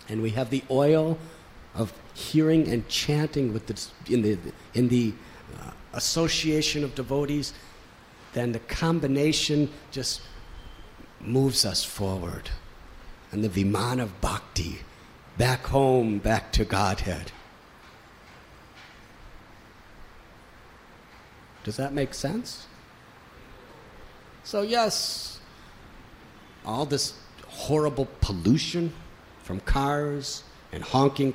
and we have the oil of hearing and chanting with in the association of devotees, then the combination just moves us forward. And the Vimana of Bhakti, back home, back to Godhead. Does that make sense? So yes, all this horrible pollution from cars and honking.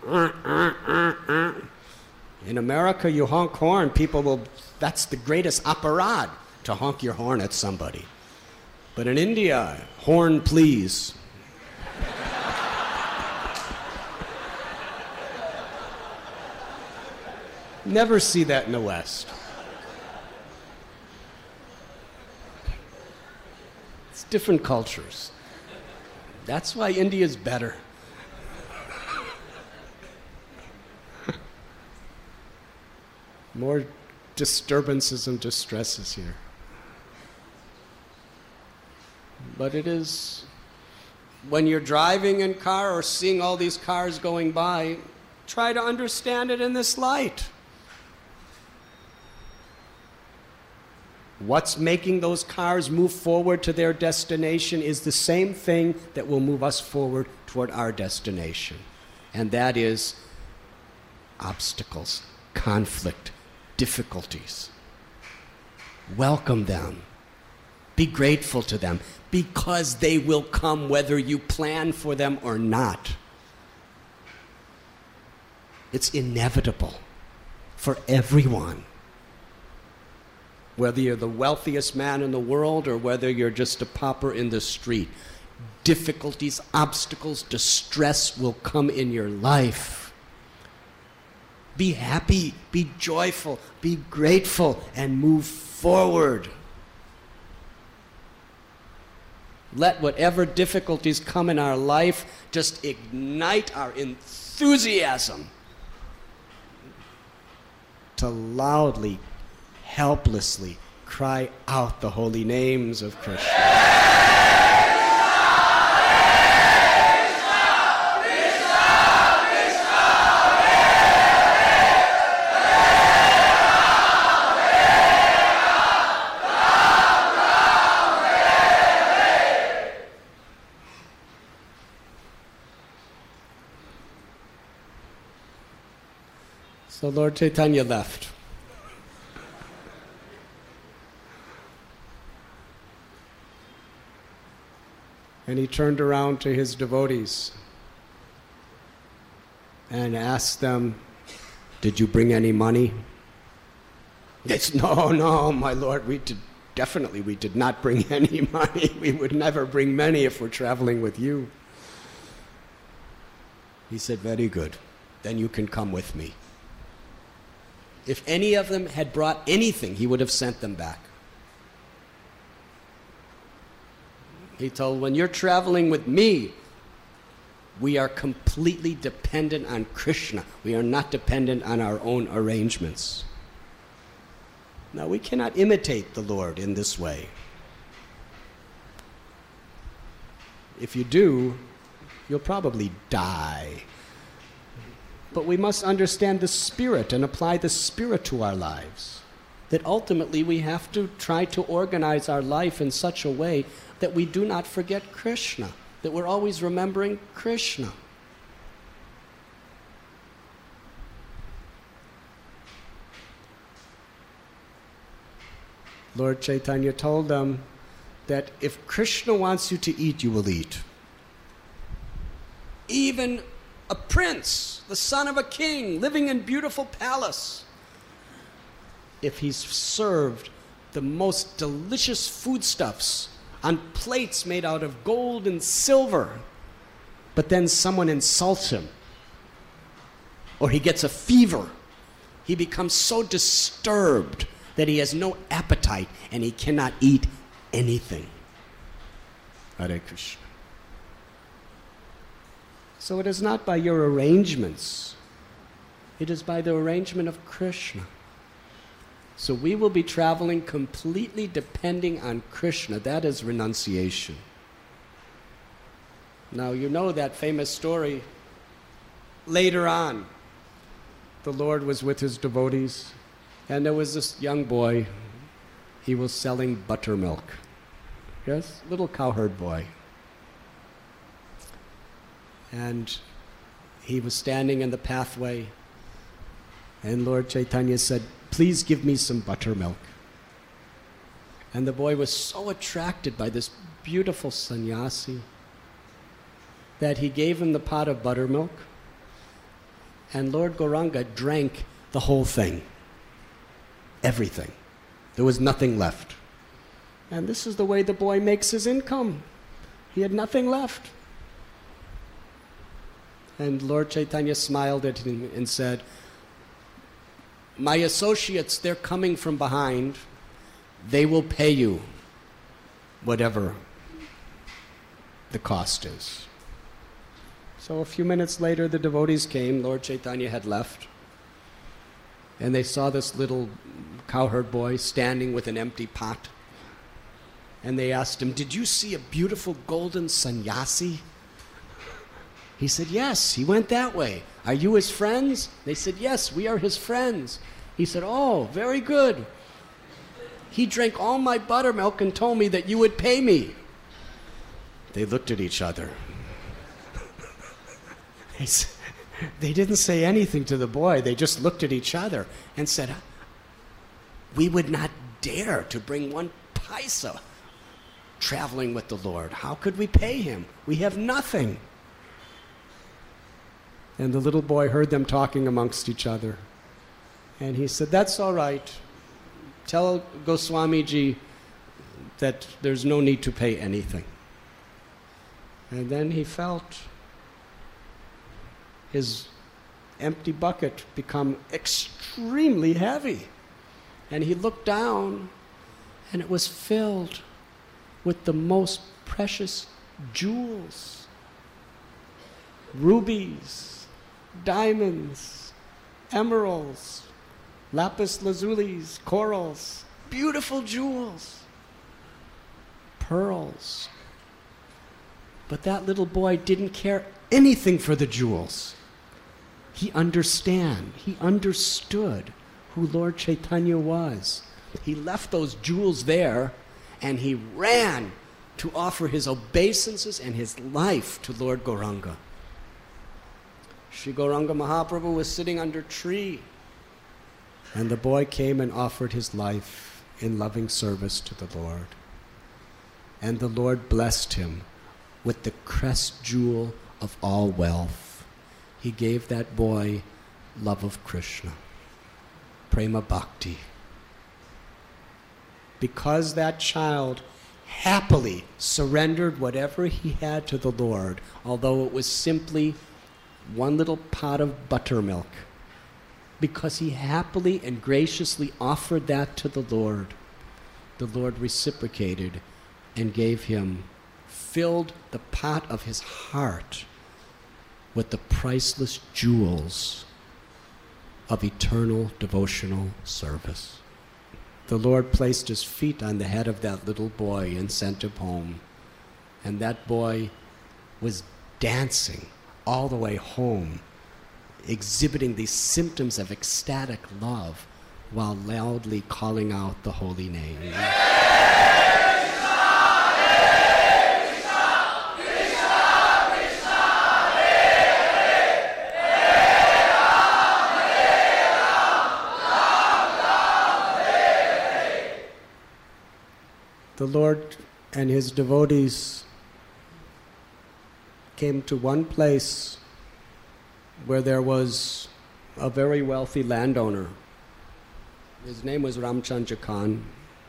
In America, you honk horn, people will, that's the greatest aparad, to honk your horn at somebody. But in India, horn please. Never see that in the West. It's different cultures. That's why India's better. More disturbances and distresses here. But it is, when you're driving in car or seeing all these cars going by, try to understand it in this light. What's making those cars move forward to their destination is the same thing that will move us forward toward our destination. And that is obstacles, conflict, difficulties. Welcome them. Be grateful to them, because they will come whether you plan for them or not. It's inevitable for everyone. Whether you're the wealthiest man in the world or whether you're just a pauper in the street, difficulties, obstacles, distress will come in your life. Be happy, be joyful, be grateful, and move forward. Let whatever difficulties come in our life just ignite our enthusiasm to loudly, helplessly cry out the holy names of Krishna. So Lord Chaitanya left. And he turned around to his devotees and asked them, "Did you bring any money?" They said, No, my Lord, we did not bring any money. We would never bring money if we're traveling with you. He said, "Very good. Then you can come with me." If any of them had brought anything, he would have sent them back. He told, when you're traveling with me, we are completely dependent on Krishna. We are not dependent on our own arrangements. Now, we cannot imitate the Lord in this way. If you do, you'll probably die. But we must understand the spirit and apply the spirit to our lives. That ultimately we have to try to organize our life in such a way that we do not forget Krishna, that we're always remembering Krishna. Lord Chaitanya told them that if Krishna wants you to eat, you will eat. Even a prince, the son of a king, living in a beautiful palace, if he's served the most delicious foodstuffs on plates made out of gold and silver, but then someone insults him, or he gets a fever, he becomes so disturbed that he has no appetite and he cannot eat anything. Hare Krishna. So it is not by your arrangements. It is by the arrangement of Krishna. So we will be traveling completely depending on Krishna. That is renunciation. Now, you know that famous story. Later on, the Lord was with his devotees, and there was this young boy. He was selling buttermilk. Yes, little cowherd boy. And he was standing in the pathway, and Lord Chaitanya said, "Please give me some buttermilk." And the boy was so attracted by this beautiful sannyasi that he gave him the pot of buttermilk, and Lord Gauranga drank the whole thing. Everything. There was nothing left. And this is the way the boy makes his income. He had nothing left. And Lord Chaitanya smiled at him and said, "My associates, they're coming from behind. They will pay you whatever the cost is." So a few minutes later, the devotees came. Lord Chaitanya had left. And they saw this little cowherd boy standing with an empty pot. And they asked him, "Did you see a beautiful golden sannyasi?" He said, "Yes, he went that way. Are you his friends?" They said, "Yes, we are his friends." He said, "Oh, very good. He drank all my buttermilk and told me that you would pay me." They looked at each other. They didn't say anything to the boy. They just looked at each other and said, "We would not dare to bring one paisa traveling with the Lord. How could we pay him? We have nothing." And the little boy heard them talking amongst each other. And he said, "That's all right. Tell Goswamiji that there's no need to pay anything." And then he felt his empty bucket become extremely heavy. And he looked down, and it was filled with the most precious jewels. Rubies, diamonds, emeralds, lapis lazulis, corals, beautiful jewels, pearls. But that little boy didn't care anything for the jewels. He understood who Lord Chaitanya was. He left those jewels there, and he ran to offer his obeisances and his life to Lord Gauranga. Sri Gauranga Mahaprabhu was sitting under a tree, and the boy came and offered his life in loving service to the Lord. And the Lord blessed him with the crest jewel of all wealth. He gave that boy love of Krishna, prema bhakti. Because that child happily surrendered whatever he had to the Lord, although it was simply one little pot of buttermilk, because he happily and graciously offered that to the Lord reciprocated and gave him, filled the pot of his heart with the priceless jewels of eternal devotional service. The Lord placed his feet on the head of that little boy and sent him home. And that boy was dancing all the way home, exhibiting these symptoms of ecstatic love while loudly calling out the holy name. The Lord and his devotees came to one place where there was a very wealthy landowner. His name was Ramchandra Khan.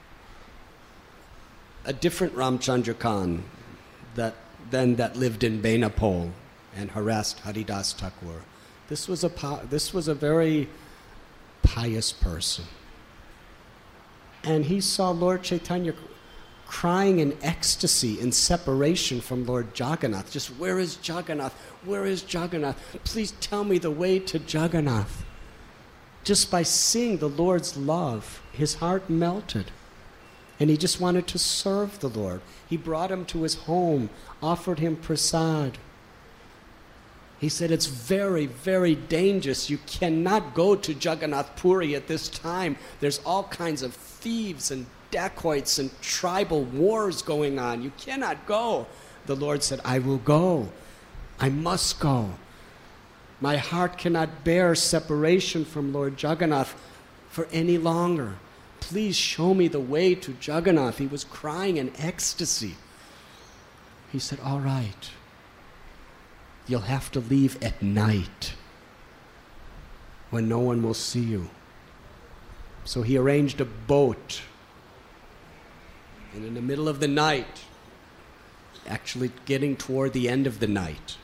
A different Ramchandra Khan that lived in Benapole and harassed Haridas Thakur. This was a very pious person. And he saw Lord Chaitanya crying in ecstasy, in separation from Lord Jagannath. Just, "Where is Jagannath? Where is Jagannath? Please tell me the way to Jagannath." Just by seeing the Lord's love, his heart melted. And he just wanted to serve the Lord. He brought him to his home, offered him prasad. He said, it's very, very dangerous. You cannot go to Jagannath Puri at this time. There's all kinds of thieves and dacoits and tribal wars going on. You cannot go. The Lord said, I will go. I must go. My heart cannot bear separation from Lord Jagannath for any longer. Please show me the way to Jagannath. He was crying in ecstasy. He said, all right. You'll have to leave at night when no one will see you. So he arranged a boat. And in the middle of the night, actually getting toward the end of the night,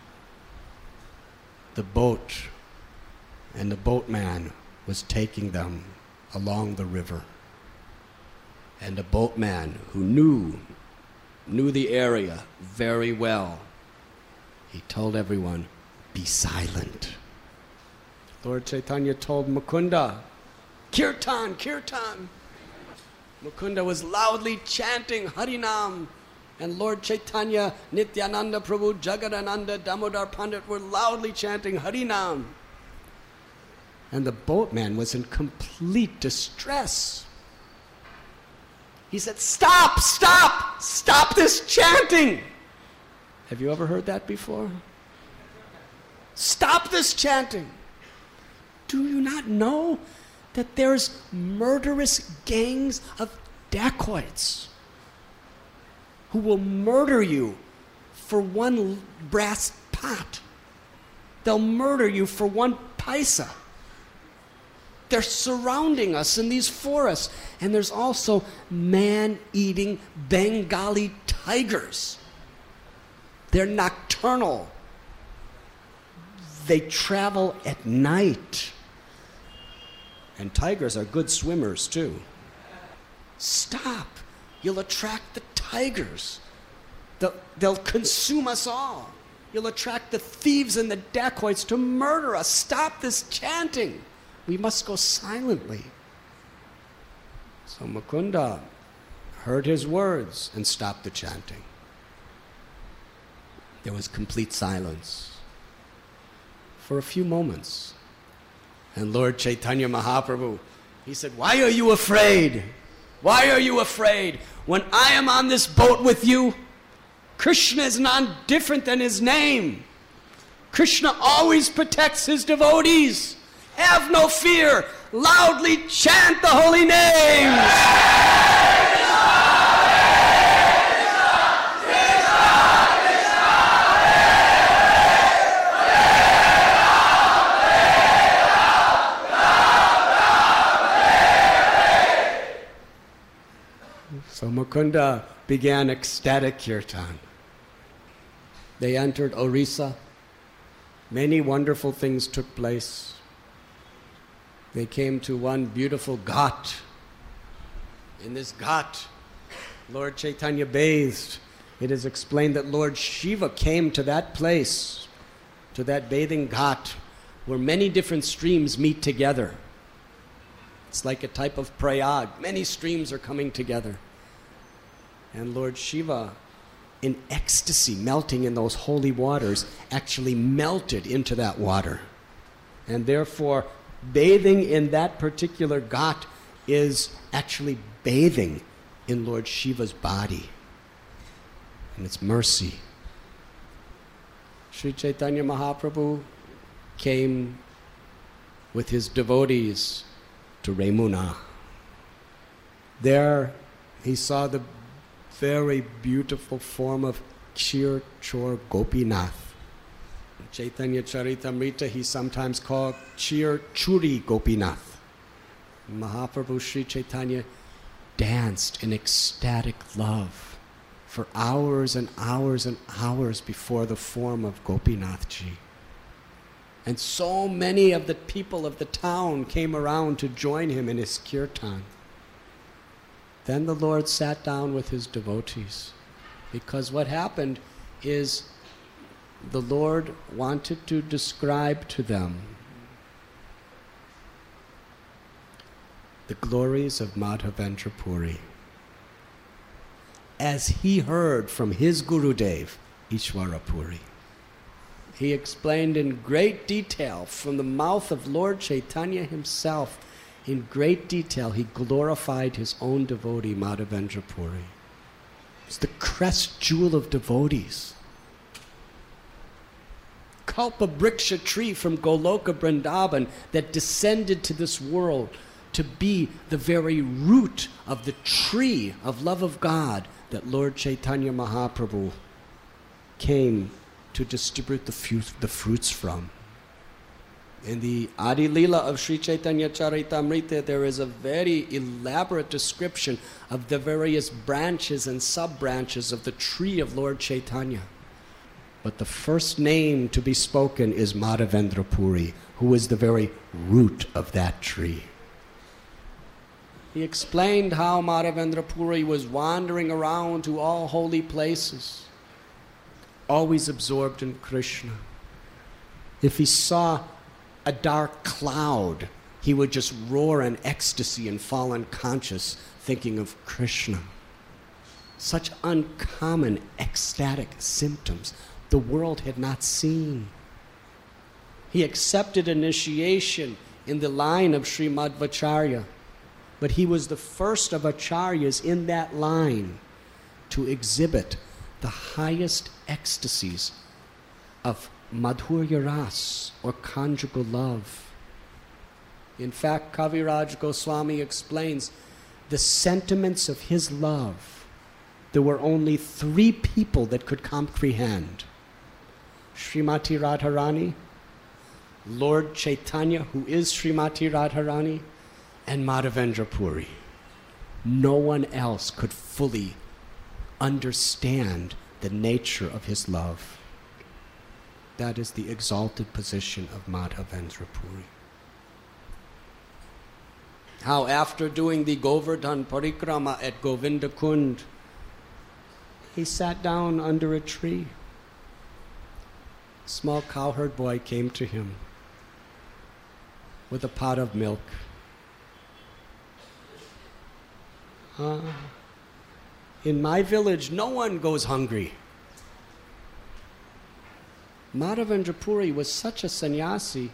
the boat and the boatman was taking them along the river. And the boatman, who knew the area very well, he told everyone, be silent. Lord Chaitanya told Mukunda, Kirtan, Kirtan. Mukunda was loudly chanting Harinam, and Lord Chaitanya, Nityananda Prabhu, Jagadananda, Damodar Pandit were loudly chanting Harinam. And the boatman was in complete distress. He said, stop, stop, stop this chanting. Have you ever heard that before? Stop this chanting. Do you not know that there's murderous gangs of dacoits who will murder you for one brass pot? They'll murder you for one paisa. They're surrounding us in these forests. And there's also man-eating Bengali tigers. They're nocturnal. They travel at night. And tigers are good swimmers, too. Stop. You'll attract the tigers. They'll consume us all. You'll attract the thieves and the dacoits to murder us. Stop this chanting. We must go silently. So Mukunda heard his words and stopped the chanting. There was complete silence for a few moments. And Lord Chaitanya Mahaprabhu, he said, why are you afraid? Why are you afraid? When I am on this boat with you, Krishna is none different than his name. Krishna always protects his devotees. Have no fear. Loudly chant the holy names. So Mukunda began ecstatic kirtan. They entered Orissa. Many wonderful things took place. They came to one beautiful ghat. In this ghat, Lord Chaitanya bathed. It is explained that Lord Shiva came to that place, to that bathing ghat, where many different streams meet together. It's like a type of prayag. Many streams are coming together. And Lord Shiva, in ecstasy, melting in those holy waters, actually melted into that water. And therefore, bathing in that particular ghat is actually bathing in Lord Shiva's body. And it's mercy. Sri Chaitanya Mahaprabhu came with his devotees to Remuna. There he saw the very beautiful form of Kshir Chor Gopinath. In Chaitanya Charitamrita, he sometimes called Kshir Churi Gopinath. Mahaprabhu Sri Chaitanya danced in ecstatic love for hours and hours and hours before the form of Gopinathji. And so many of the people of the town came around to join him in his kirtan. Then the Lord sat down with his devotees, because what happened is the Lord wanted to describe to them the glories of Madhavendra Puri. as he heard from his Gurudev, Ishwarapuri. He explained in great detail from the mouth of Lord Chaitanya himself. In great detail, he glorified his own devotee, Madhavendra Puri. It's the crest jewel of devotees. Kalpabriksha tree from Goloka Vrindavan that descended to this world to be the very root of the tree of love of God that Lord Chaitanya Mahaprabhu came to distribute the fruits from. In the Adi Leela of Sri Chaitanya Charitamrita, there is a very elaborate description of the various branches and sub-branches of the tree of Lord Chaitanya. But the first name to be spoken is Madhavendra Puri, who is the very root of that tree. He explained how Madhavendra Puri was wandering around to all holy places, always absorbed in Krishna. If he saw a dark cloud, he would just roar in ecstasy and fall unconscious thinking of Krishna. Such uncommon ecstatic symptoms the world had not seen. He accepted initiation in the line of Sri Madhvacharya, but he was the first of acharyas in that line to exhibit the highest ecstasies of Madhurya Ras, or conjugal love. In fact, Kaviraj Goswami explains the sentiments of his love. There were only 3 people that could comprehend: Srimati Radharani, Lord Chaitanya, who is Srimati Radharani, and Madhavendra Puri. No one else could fully understand the nature of his love. That is the exalted position of Madhavendra Puri. How after doing the Govardhan Parikrama at Govinda Kund, he sat down under a tree. A small cowherd boy came to him with a pot of milk. In my village, no one goes hungry. Madhavendra Puri was such a sannyasi,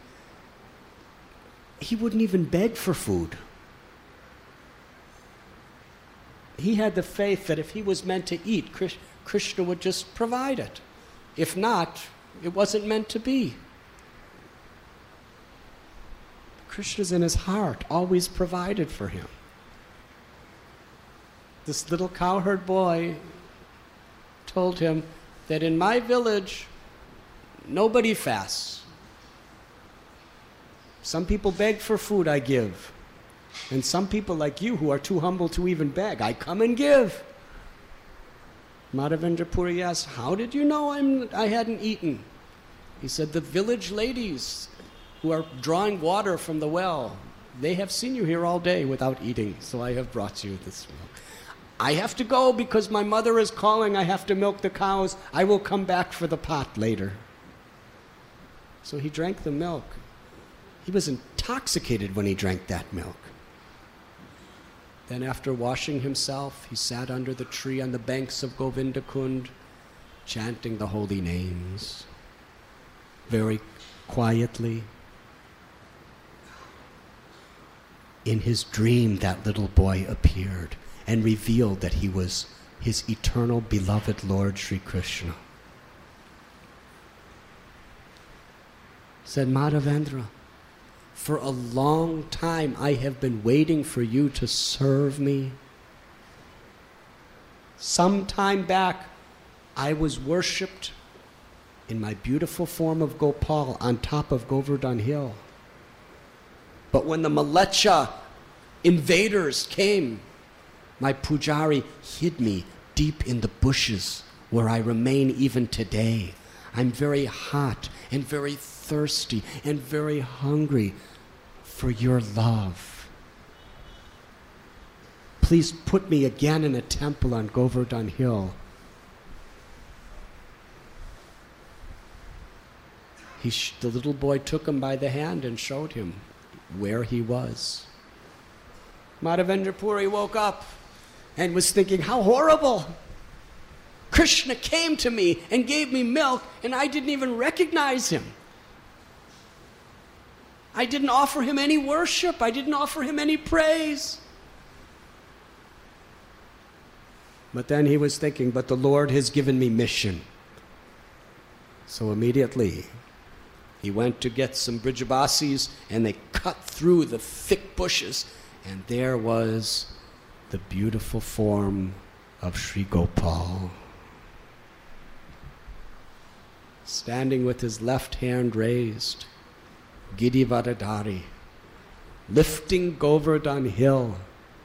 he wouldn't even beg for food. He had the faith that if he was meant to eat, Krishna would just provide it. If not, it wasn't meant to be. Krishna's in his heart, always provided for him. This little cowherd boy told him that in my village, nobody fasts. Some people beg for food, I give. And some people like you who are too humble to even beg, I come and give. Madhavendra Puri asked, how did you know I hadn't eaten? He said, the village ladies who are drawing water from the well, they have seen you here all day without eating, so I have brought you this milk. I have to go because my mother is calling. I have to milk the cows. I will come back for the pot later. So he drank the milk. He was intoxicated when he drank that milk. Then after washing himself, he sat under the tree on the banks of Govinda Kund, chanting the holy names, very quietly. In his dream, that little boy appeared and revealed that he was his eternal beloved Lord Sri Krishna. Said, Madhavendra, for a long time I have been waiting for you to serve me. Some time back, I was worshipped in my beautiful form of Gopal on top of Govardhan Hill. But when the Malecha invaders came, my pujari hid me deep in the bushes where I remain even today. I'm very hot and very thirsty and very hungry for your love. Please put me again in a temple on Govardhan Hill. The little boy took him by the hand and showed him where he was. Madhavendra Puri woke up and was thinking, how horrible! Krishna came to me and gave me milk, and I didn't even recognize him. I didn't offer him any worship. I didn't offer him any praise. But then he was thinking, but the Lord has given me mission. So immediately, he went to get some Brijabasis, and they cut through the thick bushes, and there was the beautiful form of Sri Gopal, standing with his left hand raised, Gidivadadari, lifting Govardhan hill.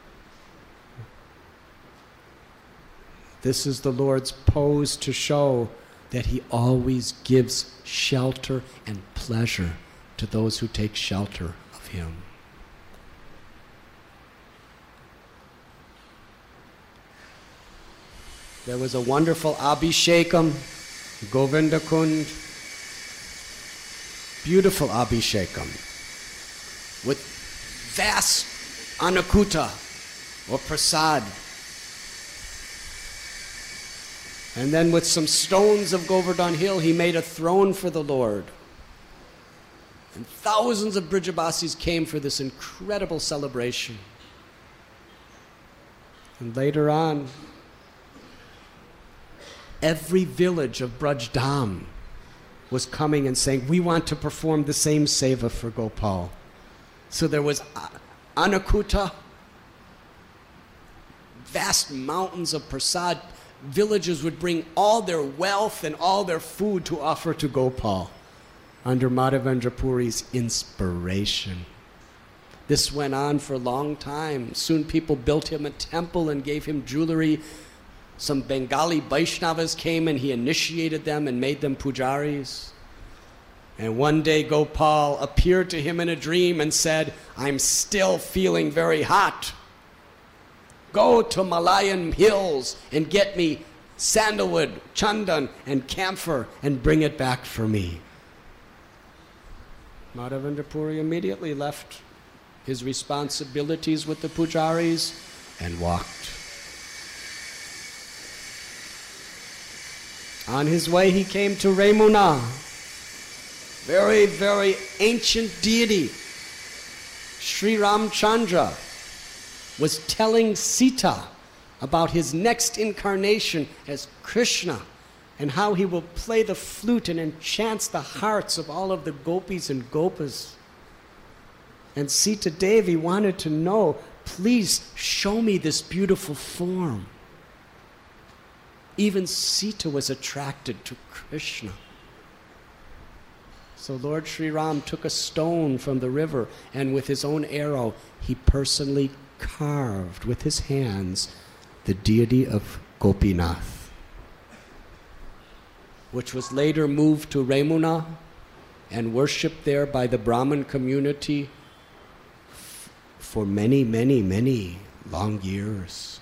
This is the Lord's pose to show that he always gives shelter and pleasure to those who take shelter of him. There was a wonderful Abhishekam, Govinda Kund, beautiful Abhishekam, with vast Anakuta or prasad. And then with some stones of Govardhan Hill, he made a throne for the Lord. And thousands of Brijabasis came for this incredible celebration. And later on, every village of Brajdam was coming and saying, we want to perform the same seva for Gopal. So there was Anakuta, vast mountains of prasad. Villages would bring all their wealth and all their food to offer to Gopal under Madhavendra Puri's inspiration. This went on for a long time. Soon people built him a temple and gave him jewelry. Some Bengali Vaishnavas came and he initiated them and made them pujaris. And one day Gopal appeared to him in a dream and said, I'm still feeling very hot. Go to Malayan hills and get me sandalwood, chandan, and camphor and bring it back for me. Madhavendra Puri immediately left his responsibilities with the pujaris and walked. On his way, he came to Ramuna, very, very ancient deity. Sri Ramchandra was telling Sita about his next incarnation as Krishna and how he will play the flute and enchant the hearts of all of the gopis and gopas. And Sita Devi wanted to know, please show me this beautiful form. Even Sita was attracted to Krishna. So Lord Sri Ram took a stone from the river and with his own arrow, he personally carved with his hands the deity of Gopinath, which was later moved to Ramuna and worshipped there by the Brahmin community for many, many, many long years.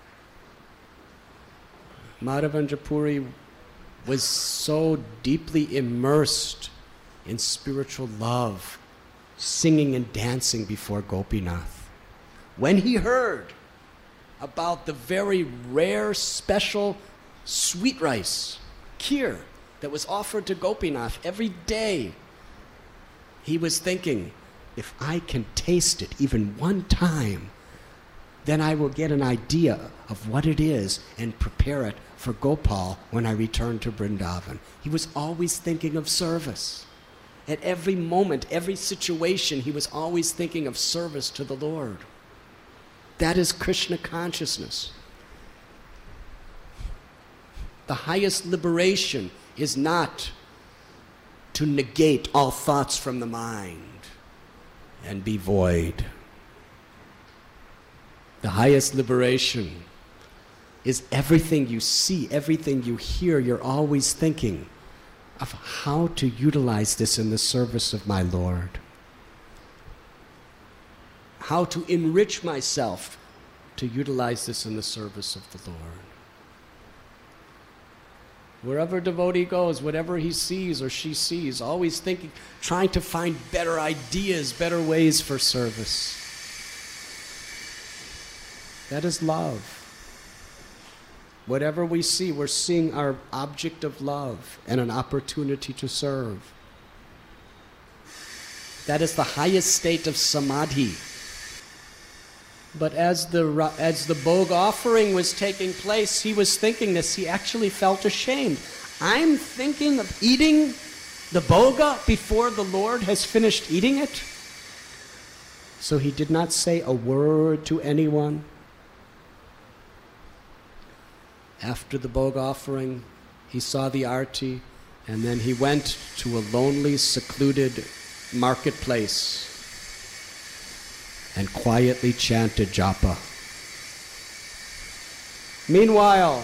Madhavendra Puri was so deeply immersed in spiritual love, singing and dancing before Gopinath. When he heard about the very rare, special sweet rice, kheer, that was offered to Gopinath every day, he was thinking, if I can taste it even one time, then I will get an idea of what it is and prepare it for Gopal when I return to Vrindavan. He was always thinking of service. At every moment, every situation, he was always thinking of service to the Lord. That is Krishna consciousness. The highest liberation is not to negate all thoughts from the mind and be void. The highest liberation is everything you see, everything you hear, you're always thinking of how to utilize this in the service of my Lord. How to enrich myself to utilize this in the service of the Lord. Wherever a devotee goes, whatever he sees or she sees, always thinking, trying to find better ideas, better ways for service. That is love. Whatever we see, we're seeing our object of love and an opportunity to serve. That is the highest state of samadhi. But as the bhog offering was taking place, he was thinking this. He actually felt ashamed. I'm thinking of eating the bhoga before the Lord has finished eating it. So he did not say a word to anyone. After the bhog offering, he saw the arti, and then he went to a lonely, secluded marketplace and quietly chanted japa. Meanwhile,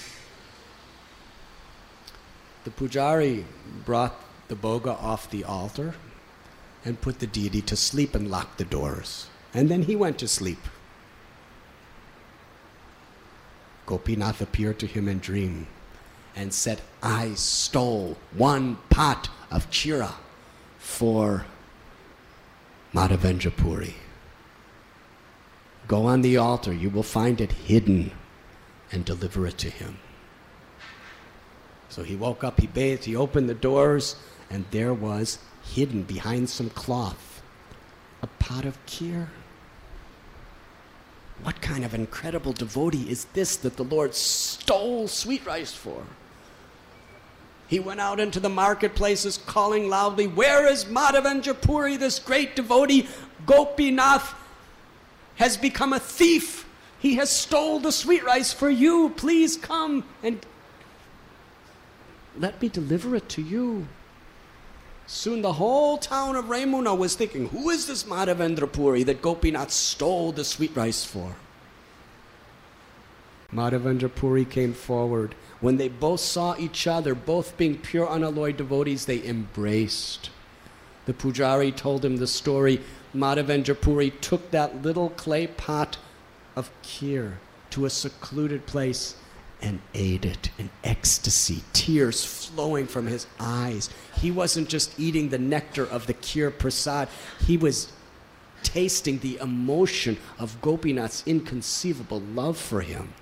the pujari brought the bhoga off the altar and put the deity to sleep and locked the doors. And then he went to sleep. Gopinath appeared to him in dream and said, I stole 1 pot of chira for Madhavendra Puri. Go on the altar, you will find it hidden, and deliver it to him. So he woke up, he bathed, he opened the doors, and there was, hidden behind some cloth, a pot of kheer. What kind of incredible devotee is this that the Lord stole sweet rice for? He went out into the marketplaces calling loudly, where is Madhavendra Puri, this great devotee? Gopinath has become a thief. He has stole the sweet rice for you. Please come and let me deliver it to you. Soon the whole town of Raimuna was thinking, who is this Madhavendra Puri that Gopinath stole the sweet rice for? Madhavendra Puri came forward. When they both saw each other, both being pure unalloyed devotees, they embraced. The pujari told him the story. Madhavendra Puri took that little clay pot of kheer to a secluded place and ate it in ecstasy, tears flowing from his eyes. He wasn't just eating the nectar of the kheer prasad, he was tasting the emotion of Gopinath's inconceivable love for him.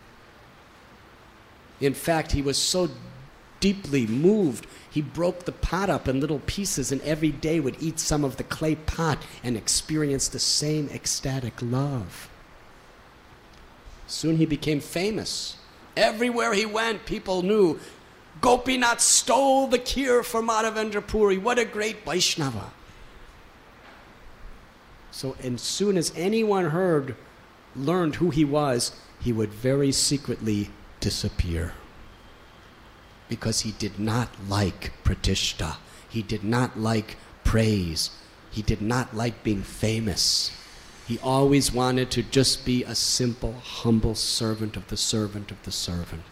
In fact, he was so deeply moved, he broke the pot up in little pieces and every day would eat some of the clay pot and experience the same ecstatic love. Soon he became famous. Everywhere he went, people knew Gopinath stole the kheer for Madhavendra Puri. What a great Vaishnava. So as soon as anyone learned who he was, he would very secretly disappear. Because he did not like pratishta. He did not like praise. He did not like being famous. He always wanted to just be a simple, humble servant of the servant of the servant.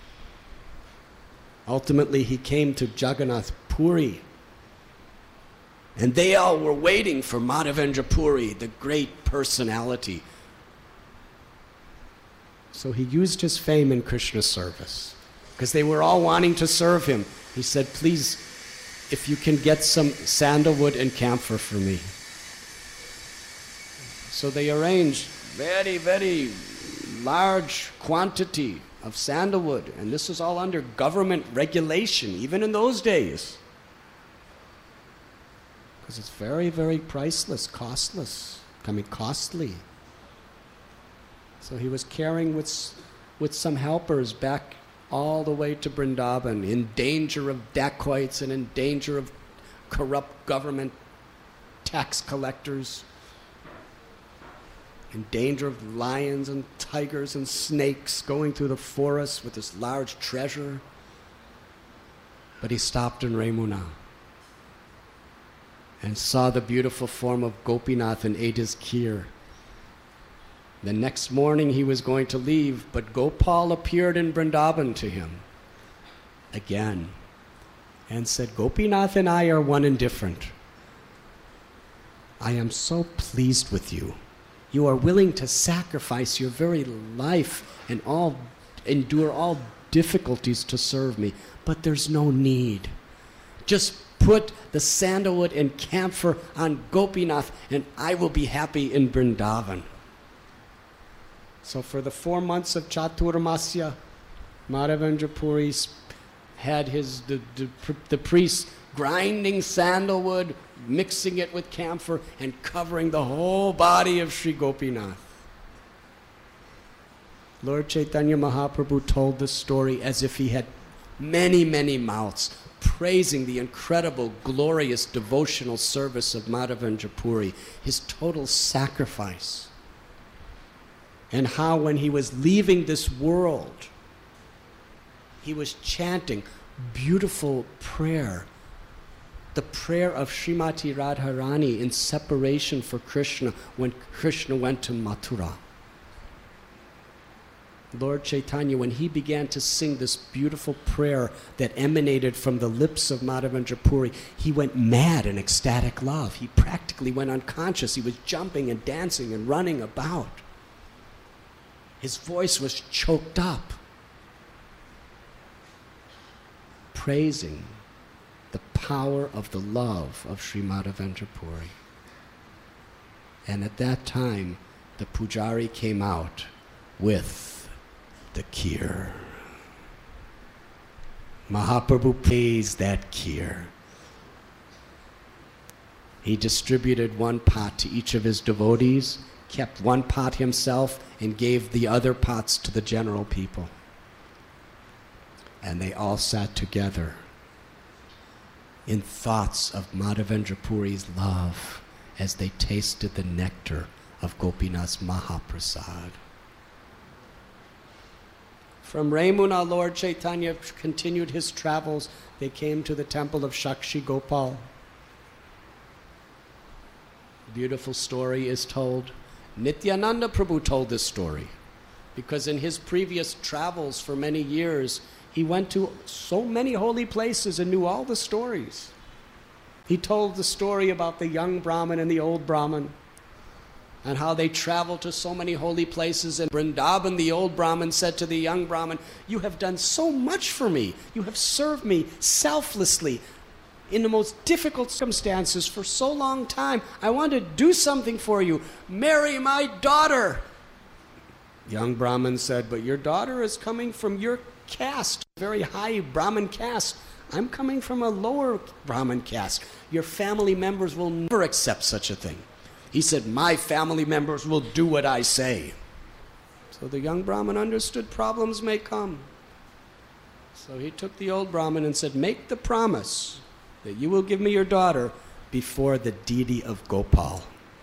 Ultimately, he came to Jagannath Puri. And they all were waiting for Madhavendra Puri, the great personality. So he used his fame in Krishna service. Because they were all wanting to serve him. He said, please, if you can get some sandalwood and camphor for me. So they arranged very, very large quantity of sandalwood. And this was all under government regulation, even in those days. Because it's very, very priceless, costly. So he was carrying with some helpers back all the way to Vrindavan, in danger of dacoits and in danger of corrupt government tax collectors, in danger of lions and tigers and snakes going through the forest with this large treasure. But he stopped in Raimuna and saw the beautiful form of Gopinath and ate his kheer. The next morning he was going to leave, but Gopal appeared in Vrindavan to him again and said, Gopinath and I are one and different. I am so pleased with you. You are willing to sacrifice your very life and endure all difficulties to serve me, but there's no need. Just put the sandalwood and camphor on Gopinath and I will be happy in Vrindavan. So for the 4 months of Chaturmasya, Madhavendra Puri had the priest grinding sandalwood, mixing it with camphor, and covering the whole body of Sri Gopinath. Lord Chaitanya Mahaprabhu told this story as if he had many, many mouths, praising the incredible, glorious devotional service of Madhavendra Puri, his total sacrifice, and how when he was leaving this world, he was chanting beautiful prayer, the prayer of Srimati Radharani in separation for Krishna when Krishna went to Mathura. Lord Chaitanya, when he began to sing this beautiful prayer that emanated from the lips of Madhavendra Puri, he went mad in ecstatic love. He practically went unconscious. He was jumping and dancing and running about. His voice was choked up, praising the power of the love of Sri Madhavendra Puri. And at that time, the pujari came out with the kheer. Mahaprabhu praised that kheer. He distributed one pot to each of his devotees, kept one pot himself, and gave the other pots to the general people. And they all sat together in thoughts of Madhavendra Puri's love as they tasted the nectar of Gopinath's Mahaprasad. From Ramuna, Lord Chaitanya continued his travels. They came to the temple of Shakshi Gopal. A beautiful story is told. Nityananda Prabhu told this story because in his previous travels for many years, he went to so many holy places and knew all the stories. He told the story about the young Brahmin and the old Brahmin, and how they traveled to so many holy places. In Vrindavan, the old Brahmin said to the young Brahmin, "You have done so much for me. You have served me selflessly in the most difficult circumstances for so long time. I want to do something for you. Marry my daughter." Young Brahmin said, "But your daughter is coming from your caste, very high Brahmin caste. I'm coming from a lower Brahmin caste. Your family members will never accept such a thing." He said, "My family members will do what I say." So the young Brahmin understood problems may come. So he took the old Brahmin and said, "Make the promise that you will give me your daughter before the deity of Gopal."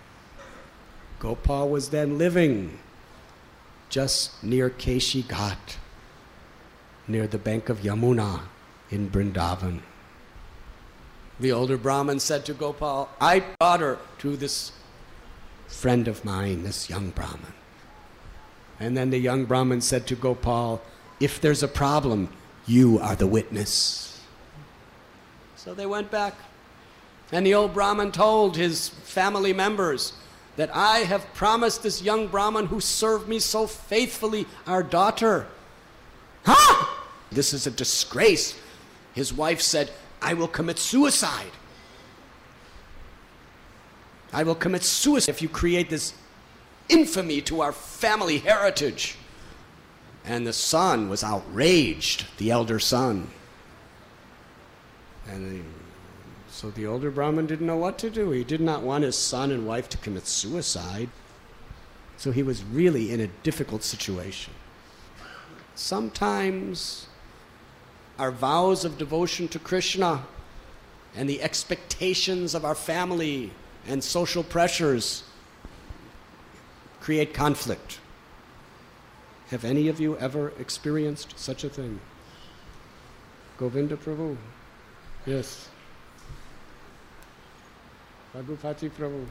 Gopal was then living just near Keshi Ghat, near the bank of Yamuna in Vrindavan. The older Brahmin said to Gopal, "I daughter to this friend of mine, this young Brahmin." And then the young Brahmin said to Gopal, "If there's a problem, you are the witness." So they went back, and the old Brahmin told his family members that I have promised this young Brahmin who served me so faithfully our daughter. "Huh? This is a disgrace." His wife said, "I will commit suicide. I will commit suicide if you create this infamy to our family heritage." And the son was outraged, the elder son. And so the older Brahmin didn't know what to do. He did not want his son and wife to commit suicide. So he was really in a difficult situation. Sometimes our vows of devotion to Krishna and the expectations of our family and social pressures create conflict. Have any of you ever experienced such a thing? Govinda Prabhu? Yes. Raghupati Prabhu?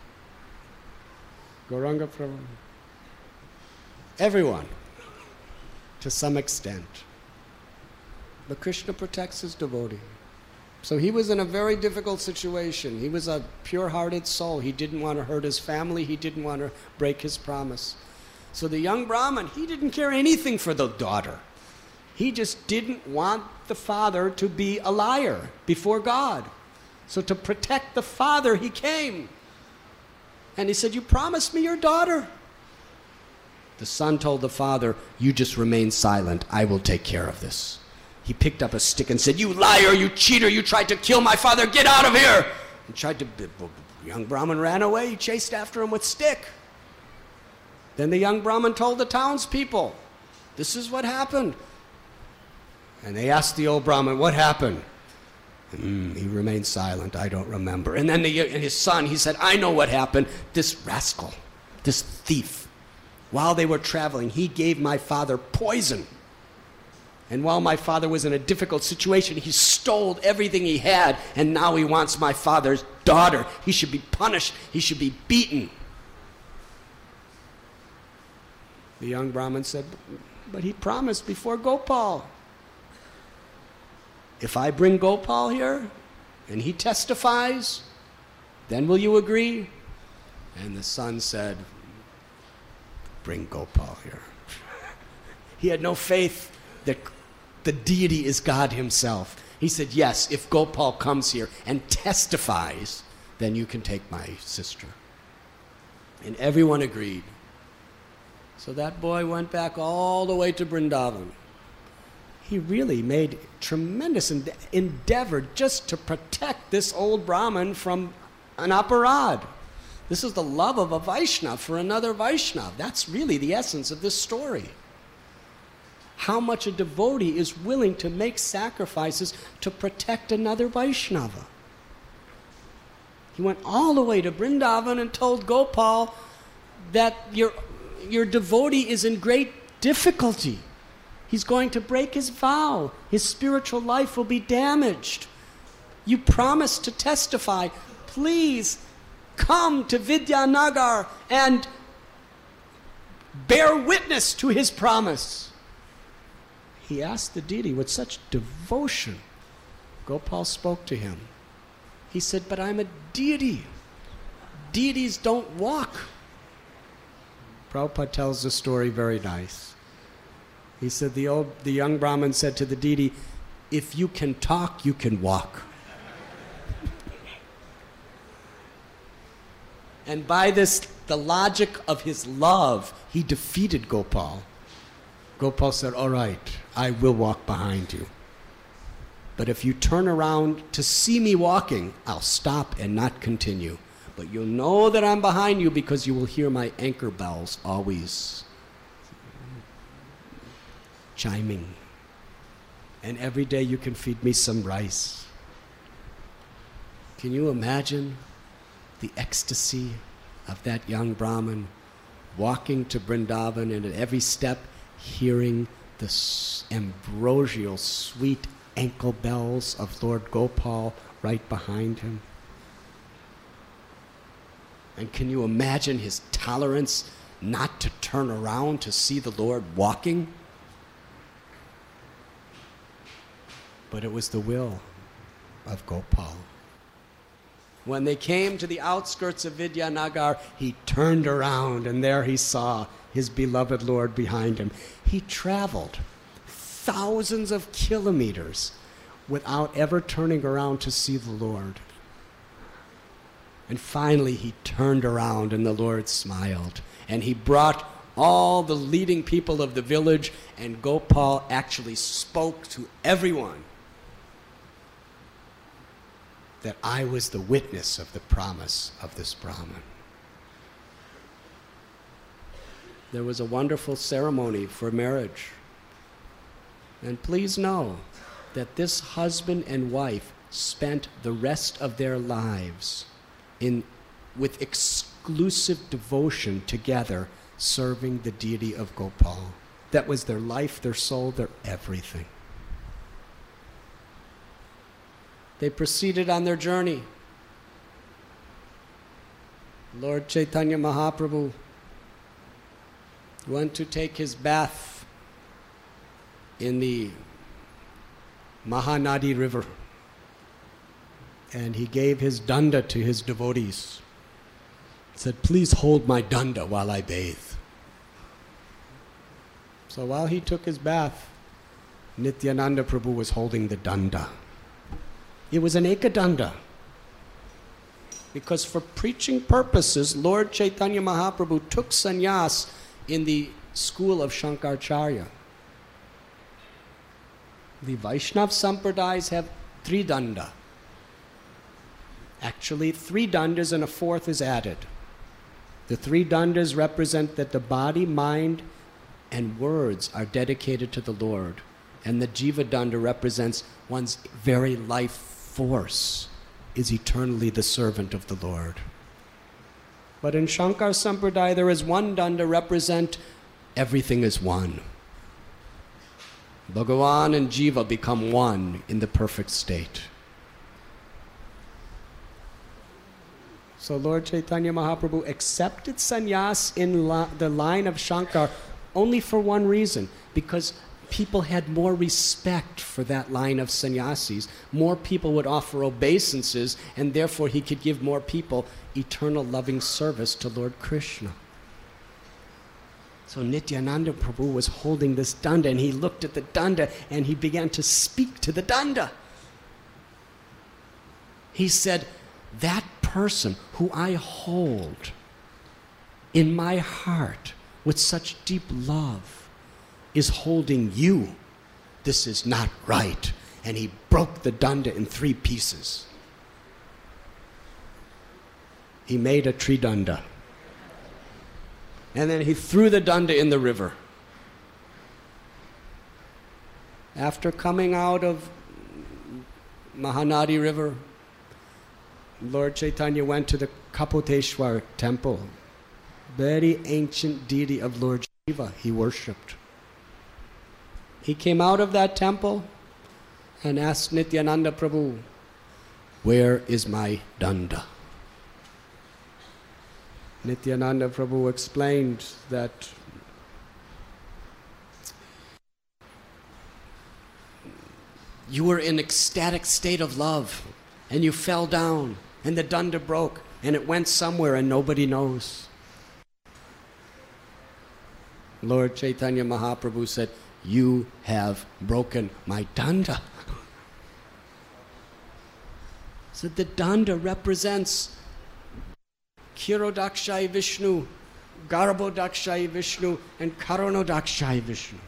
Gauranga Prabhu? Everyone, to some extent. But Krishna protects his devotee. So he was in a very difficult situation. He was a pure-hearted soul. He didn't want to hurt his family. He didn't want to break his promise. So the young Brahmin, he didn't care anything for the daughter. He just didn't want the father to be a liar before God. So to protect the father, he came. And he said, "You promised me your daughter." The son told the father, "You just remain silent. I will take care of this." He picked up a stick and said, "You liar, you cheater, you tried to kill my father, get out of here!" And young Brahmin ran away. He chased after him with stick. Then the young Brahmin told the townspeople, "This is what happened." And they asked the old Brahmin, "What happened?" He remained silent. "I don't remember." And then his son, he said, "I know what happened. This rascal, this thief, while they were traveling, he gave my father poison. And while my father was in a difficult situation, he stole everything he had, and now he wants my father's daughter. He should be punished. He should be beaten." The young Brahmin said, "But he promised before Gopal. If I bring Gopal here and he testifies, then will you agree?" And the son said, "Bring Gopal here." He had no faith that the deity is God himself. He said, "Yes, if Gopal comes here and testifies, then you can take my sister." And everyone agreed. So that boy went back all the way to Vrindavan. He really made tremendous endeavor just to protect this old Brahmin from an aparad. This is the love of a Vaishnav for another Vaishnav. That's really the essence of this story. How much a devotee is willing to make sacrifices to protect another Vaishnava. He went all the way to Vrindavan and told Gopal that your devotee is in great difficulty. He's going to break his vow. His spiritual life will be damaged. You promised to testify. Please come to Vidyanagar and bear witness to his promise. He asked the deity with such devotion. Gopal spoke to him. He said, "But I'm a deity. Deities don't walk." Prabhupada tells the story very nice. He said the young Brahmin said to the deity, "If you can talk, you can walk." And by this, the logic of his love, he defeated Gopal. Gopal said, "All right, I will walk behind you. But if you turn around to see me walking, I'll stop and not continue. But you'll know that I'm behind you because you will hear my anchor bells always chiming. And every day you can feed me some rice." Can you imagine the ecstasy of that young Brahmin walking to Vrindavan and at every step hearing the ambrosial, sweet ankle bells of Lord Gopal right behind him? And can you imagine his tolerance not to turn around to see the Lord walking? But it was the will of Gopal. When they came to the outskirts of Vidyanagar, he turned around and there he saw his beloved Lord behind him. He traveled thousands of kilometers without ever turning around to see the Lord. And finally he turned around and the Lord smiled. And he brought all the leading people of the village, and Gopal actually spoke to everyone that I was the witness of the promise of this Brahmin. There was a wonderful ceremony for marriage. And please know that this husband and wife spent the rest of their lives with exclusive devotion together, serving the deity of Gopal. That was their life, their soul, their everything. They proceeded on their journey. Lord Chaitanya Mahaprabhu went to take his bath in the Mahanadi river, and he gave his danda to his devotees. He said, "Please hold my danda while I bathe." So while he took his bath, Nityananda Prabhu was holding the danda. It was an ekadanda. Because for preaching purposes, Lord Chaitanya Mahaprabhu took sannyas in the school of Shankaracharya. The Vaishnav Sampradayas have 3 danda. Actually, 3 dandas and a 4th is added. The 3 dandas represent that the body, mind, and words are dedicated to the Lord. And the Jiva danda represents one's very life force is eternally the servant of the Lord. But in Shankar Sampradaya, there is 1 danda represent everything is one. Bhagavan and Jiva become one in the perfect state. So Lord Chaitanya Mahaprabhu accepted sannyas in the line of Shankar only for one reason, because people had more respect for that line of sannyasis. More people would offer obeisances, and therefore he could give more people eternal loving service to Lord Krishna. So Nityananda Prabhu was holding this danda, and he looked at the danda and he began to speak to the danda. He said, that person who I hold in my heart with such deep love is holding you. This is not right. And he broke the danda in 3 pieces. He made a tridanda. And then he threw the danda in the river. After coming out of Mahanadi River, Lord Chaitanya went to the Kapoteshwar temple, very ancient deity of Lord Shiva he worshipped. He came out of that temple and asked Nityananda Prabhu, where is my danda? Nityananda Prabhu explained that you were in ecstatic state of love and you fell down and the danda broke and it went somewhere and nobody knows. Lord Chaitanya Mahaprabhu said, you have broken my danda. So the danda represents Kirodakshai Vishnu, Garbhodakshai Vishnu, and Karanodakshai Vishnu.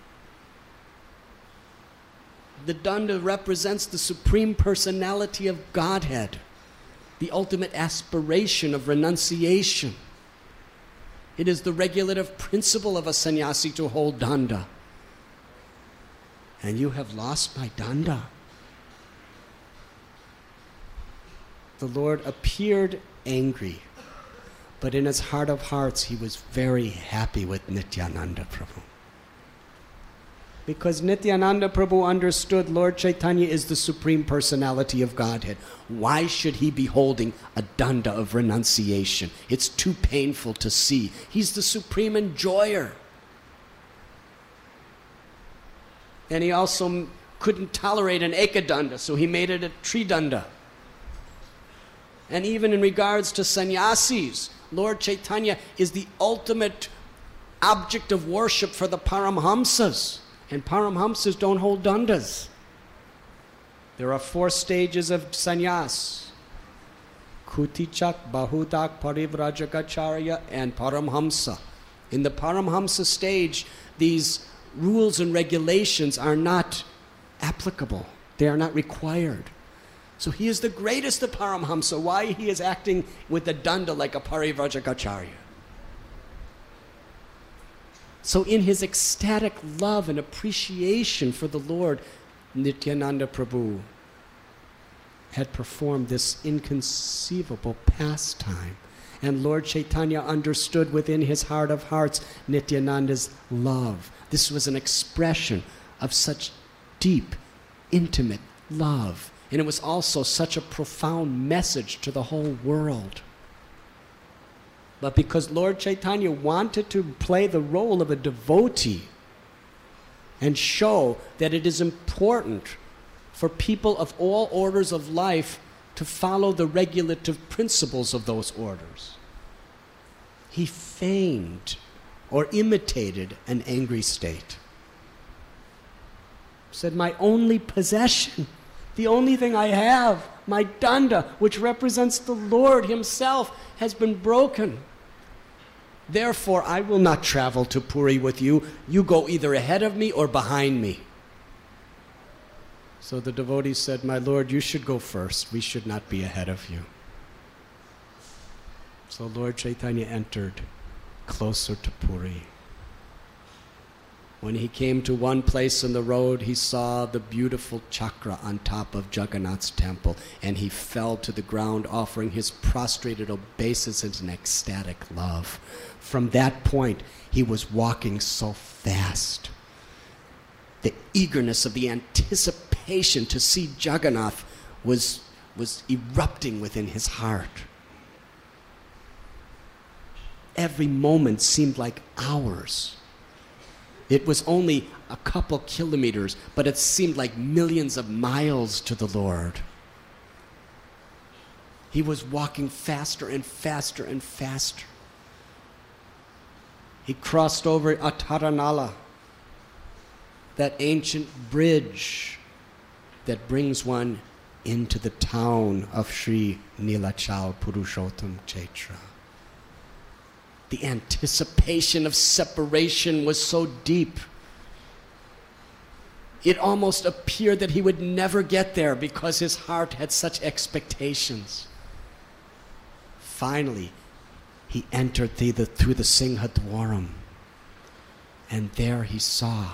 The danda represents the Supreme Personality of Godhead, the ultimate aspiration of renunciation. It is the regulative principle of a sannyasi to hold danda. And you have lost my danda. The Lord appeared angry, but in his heart of hearts, he was very happy with Nityananda Prabhu. Because Nityananda Prabhu understood Lord Chaitanya is the Supreme Personality of Godhead. Why should he be holding a danda of renunciation? It's too painful to see. He's the Supreme Enjoyer. And he also couldn't tolerate an ekadanda, so he made it a tridanda. And even in regards to sannyasis, Lord Chaitanya is the ultimate object of worship for the Paramhamsas. And Paramhamsas don't hold dandas. There are 4 stages of sannyas: Kutichak, Bahudak, Parivrajagacharya, and Paramhamsa. In the Paramhamsa stage, these rules and regulations are not applicable. They are not required. So he is the greatest of Paramhamsa. Why he is acting with a danda like a Parivrajagacharya? So in his ecstatic love and appreciation for the Lord, Nityananda Prabhu had performed this inconceivable pastime. And Lord Chaitanya understood within his heart of hearts Nityananda's love. This was an expression of such deep, intimate love. And it was also such a profound message to the whole world. But because Lord Chaitanya wanted to play the role of a devotee and show that it is important for people of all orders of life to follow the regulative principles of those orders, he feigned or imitated an angry state. He said, my only possession, the only thing I have, my danda, which represents the Lord himself, has been broken. Therefore, I will not travel to Puri with you. You go either ahead of me or behind me. So the devotee said, my Lord, you should go first. We should not be ahead of you. So Lord Chaitanya entered closer to Puri. When he came to one place in the road, he saw the beautiful chakra on top of Jagannath's temple, and he fell to the ground, offering his prostrated obeisance in ecstatic love. From that point, he was walking so fast. The eagerness of the anticipation to see Jagannath was erupting within his heart. Every moment seemed like hours. It was only a couple kilometers, but it seemed like millions of miles to the Lord. He was walking faster and faster and faster. He crossed over Ataranala, that ancient bridge that brings one into the town of Sri Nilachal Purushottam Kshetra. The anticipation of separation was so deep. It almost appeared that he would never get there because his heart had such expectations. Finally, he entered through the Singhadwaram, and there he saw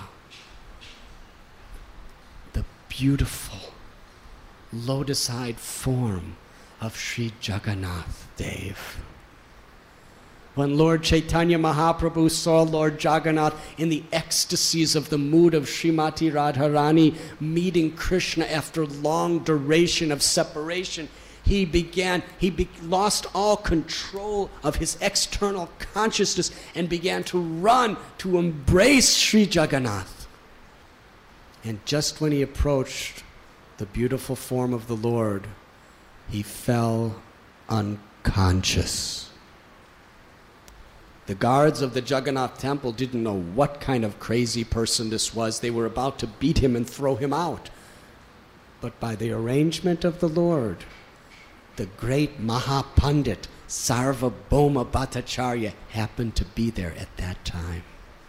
the beautiful lotus-eyed form of Sri Jagannath Dev. When Lord Chaitanya Mahaprabhu saw Lord Jagannath in the ecstasies of the mood of Srimati Radharani meeting Krishna after long duration of separation, he lost all control of his external consciousness and began to run to embrace Sri Jagannath. And just when he approached the beautiful form of the Lord, he fell unconscious. The guards of the Jagannath temple didn't know what kind of crazy person this was. They were about to beat him and throw him out. But by the arrangement of the Lord, the great Mahapandit Sarvabhauma Bhattacharya happened to be there at that time.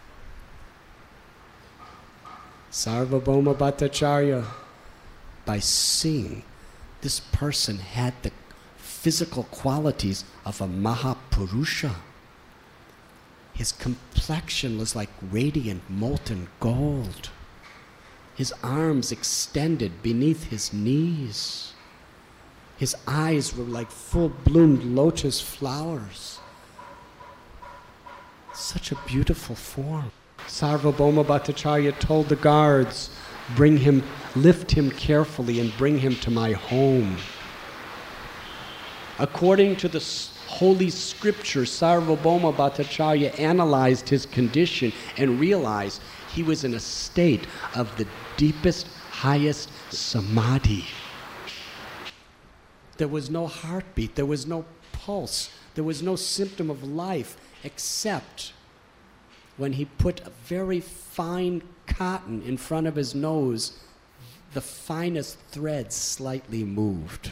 Sarvabhauma Bhattacharya, by seeing this person had the physical qualities of a Mahapurusha. His complexion was like radiant molten gold. His arms extended beneath his knees. His eyes were like full-bloomed lotus flowers. Such a beautiful form. Sarvabhauma Bhattacharya told the guards, lift him carefully and bring him to my home. According to the Holy Scripture, Sarvabhauma Bhattacharya analyzed his condition and realized he was in a state of the deepest, highest samadhi. There was no heartbeat, there was no pulse, there was no symptom of life, except when he put a very fine cotton in front of his nose, the finest threads slightly moved.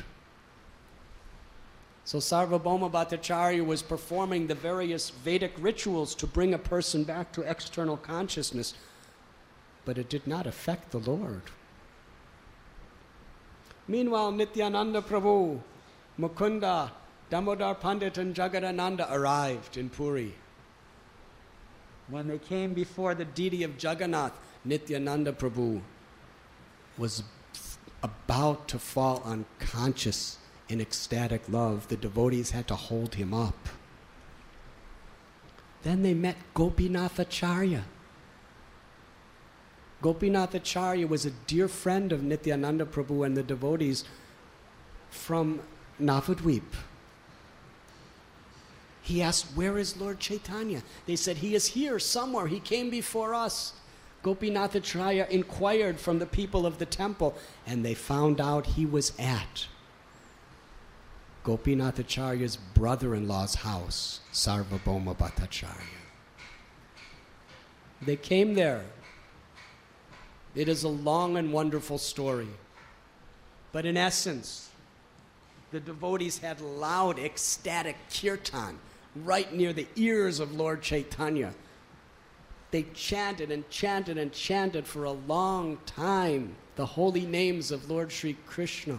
So Sarvabhauma Bhattacharya was performing the various Vedic rituals to bring a person back to external consciousness, but it did not affect the Lord. Meanwhile, Nityananda Prabhu, Mukunda, Damodar Pandit and Jagadananda arrived in Puri. When they came before the deity of Jagannath, Nityananda Prabhu was about to fall unconscious in ecstatic love. The devotees had to hold him up. Then they met Gopinathacharya. Gopinathacharya was a dear friend of Nityananda Prabhu and the devotees from Navadvip. He asked, where is Lord Chaitanya? They said, he is here somewhere. He came before us. Gopinathacharya inquired from the people of the temple, and they found out he was at Gopinathacharya's brother-in-law's house, Sarvabhauma Bhattacharya. They came there. It is a long and wonderful story. But in essence, the devotees had loud, ecstatic kirtan, right near the ears of Lord Chaitanya. They chanted and chanted and chanted for a long time the holy names of Lord Sri Krishna.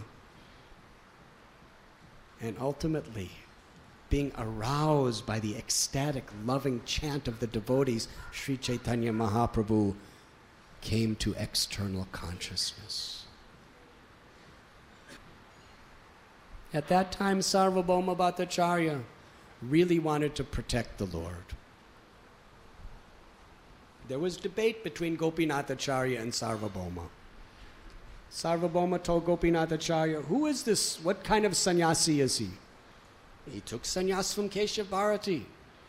And ultimately, being aroused by the ecstatic, loving chant of the devotees, Sri Chaitanya Mahaprabhu came to external consciousness. At that time, Sarvabhauma Bhattacharya really wanted to protect the Lord. There was debate between Gopinathacharya and Sarvabhauma. Sarvabhauma told Gopinathacharya, who is this? What kind of sannyasi is he? He took sannyas from Keshav Bharati.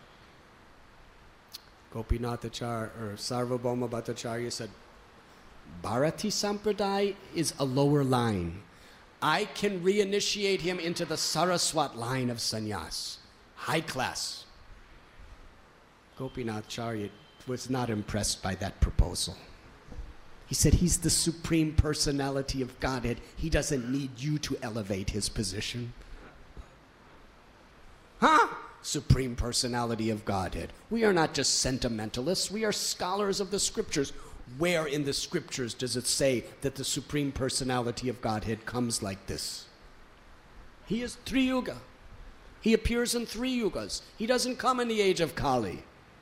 Gopinathacharya, or Sarvabhauma Bhattacharya said, Bharati Sampradaya is a lower line. I can reinitiate him into the Saraswat line of sannyas, high class. Gopinathacharya was not impressed by that proposal. He said, he's the Supreme Personality of Godhead. He doesn't need you to elevate his position. Huh? Supreme Personality of Godhead. We are not just sentimentalists. We are scholars of the Scriptures. Where in the Scriptures does it say that the Supreme Personality of Godhead comes like this? He is Triyuga. He appears in 3 yugas. He doesn't come in the age of Kali.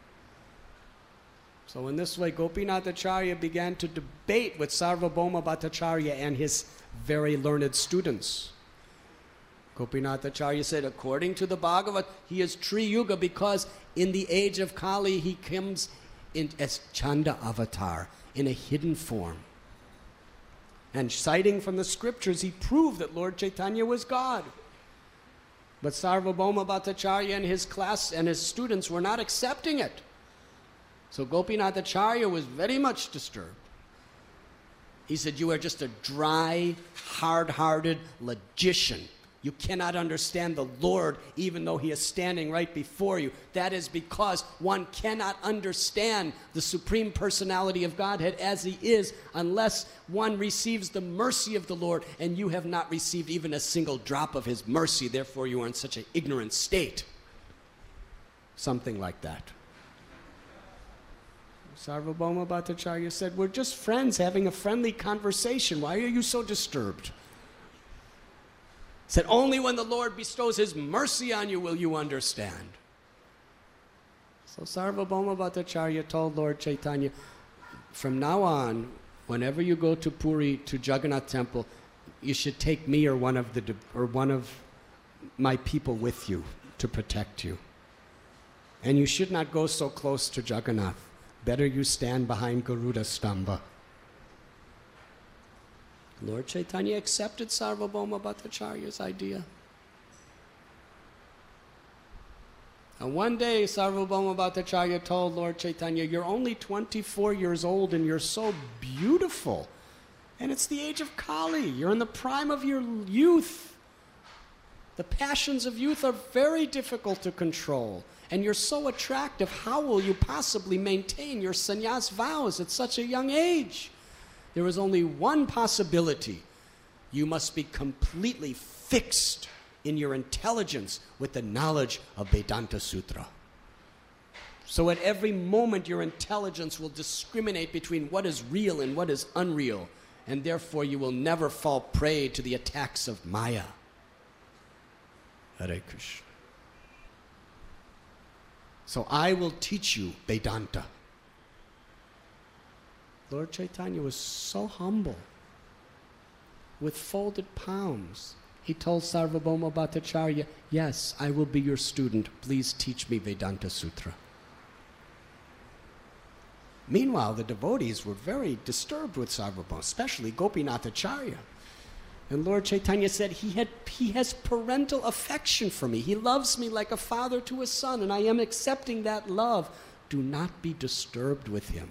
So in this way, Gopinathacharya began to debate with Sarvabhauma Bhattacharya and his very learned students. Gopinathacharya said, according to the Bhagavad, he is Triyuga because in the age of Kali, he comes in as Chanda avatar, in a hidden form. And citing from the scriptures, he proved that Lord Chaitanya was God. But Sarvabhauma Bhattacharya and his class and his students were not accepting it. So Gopinathacharya was very much disturbed. He said, you are just a dry, hard-hearted logician. You cannot understand the Lord even though he is standing right before you. That is because one cannot understand the Supreme Personality of Godhead as he is unless one receives the mercy of the Lord, and you have not received even a single drop of his mercy. Therefore, you are in such an ignorant state. Something like that. Sarvabhauma Bhattacharya said, we're just friends having a friendly conversation. Why are you so disturbed? Said, only when the Lord bestows his mercy on you will you understand. So Sarvabhauma Bhattacharya told Lord Chaitanya, from now on, whenever you go to Puri, to Jagannath temple, you should take me or one of my people with you to protect you. And you should not go so close to Jagannath. Better you stand behind Garuda Stamba. Lord Chaitanya accepted Sarvabhauma Bhattacharya's idea. And one day Sarvabhauma Bhattacharya told Lord Chaitanya, you're only 24 years old and you're so beautiful. And it's the age of Kali. You're in the prime of your youth. The passions of youth are very difficult to control. And you're so attractive, how will you possibly maintain your sannyas vows at such a young age? There is only one possibility. You must be completely fixed in your intelligence with the knowledge of Vedanta Sutra. So at every moment your intelligence will discriminate between what is real and what is unreal, and therefore you will never fall prey to the attacks of Maya. Hare Krishna. So I will teach you Vedanta. Lord Chaitanya was so humble. With folded palms, he told Sarvabhauma Bhattacharya, yes, I will be your student. Please teach me Vedanta Sutra. Meanwhile, the devotees were very disturbed with Sarvabhauma, especially Gopinathacharya. And Lord Chaitanya said, he has parental affection for me. He loves me like a father to a son, and I am accepting that love. Do not be disturbed with him.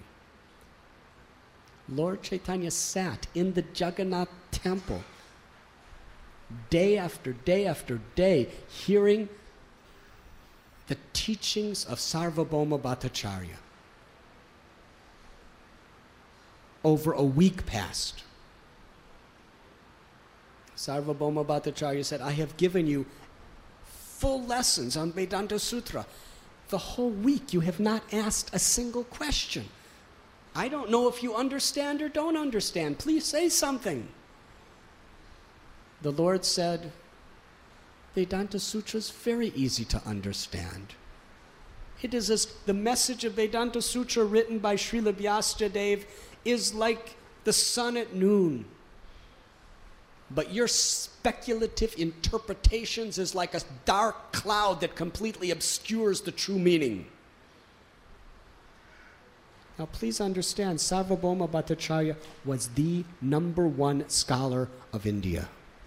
Lord Chaitanya sat in the Jagannath temple day after day after day, hearing the teachings of Sarvabhauma Bhattacharya. Over a week passed. Sarvabhauma Bhattacharya said, I have given you full lessons on Vedanta Sutra. The whole week you have not asked a single question. I don't know if you understand or don't understand. Please say something. The Lord said, Vedanta Sutra is very easy to understand. It is as the message of Vedanta Sutra written by Srila Vyasadeva is like the sun at noon. But your speculative interpretations is like a dark cloud that completely obscures the true meaning. Now please understand, Sarvabhauma Bhattacharya was the #1 scholar of India.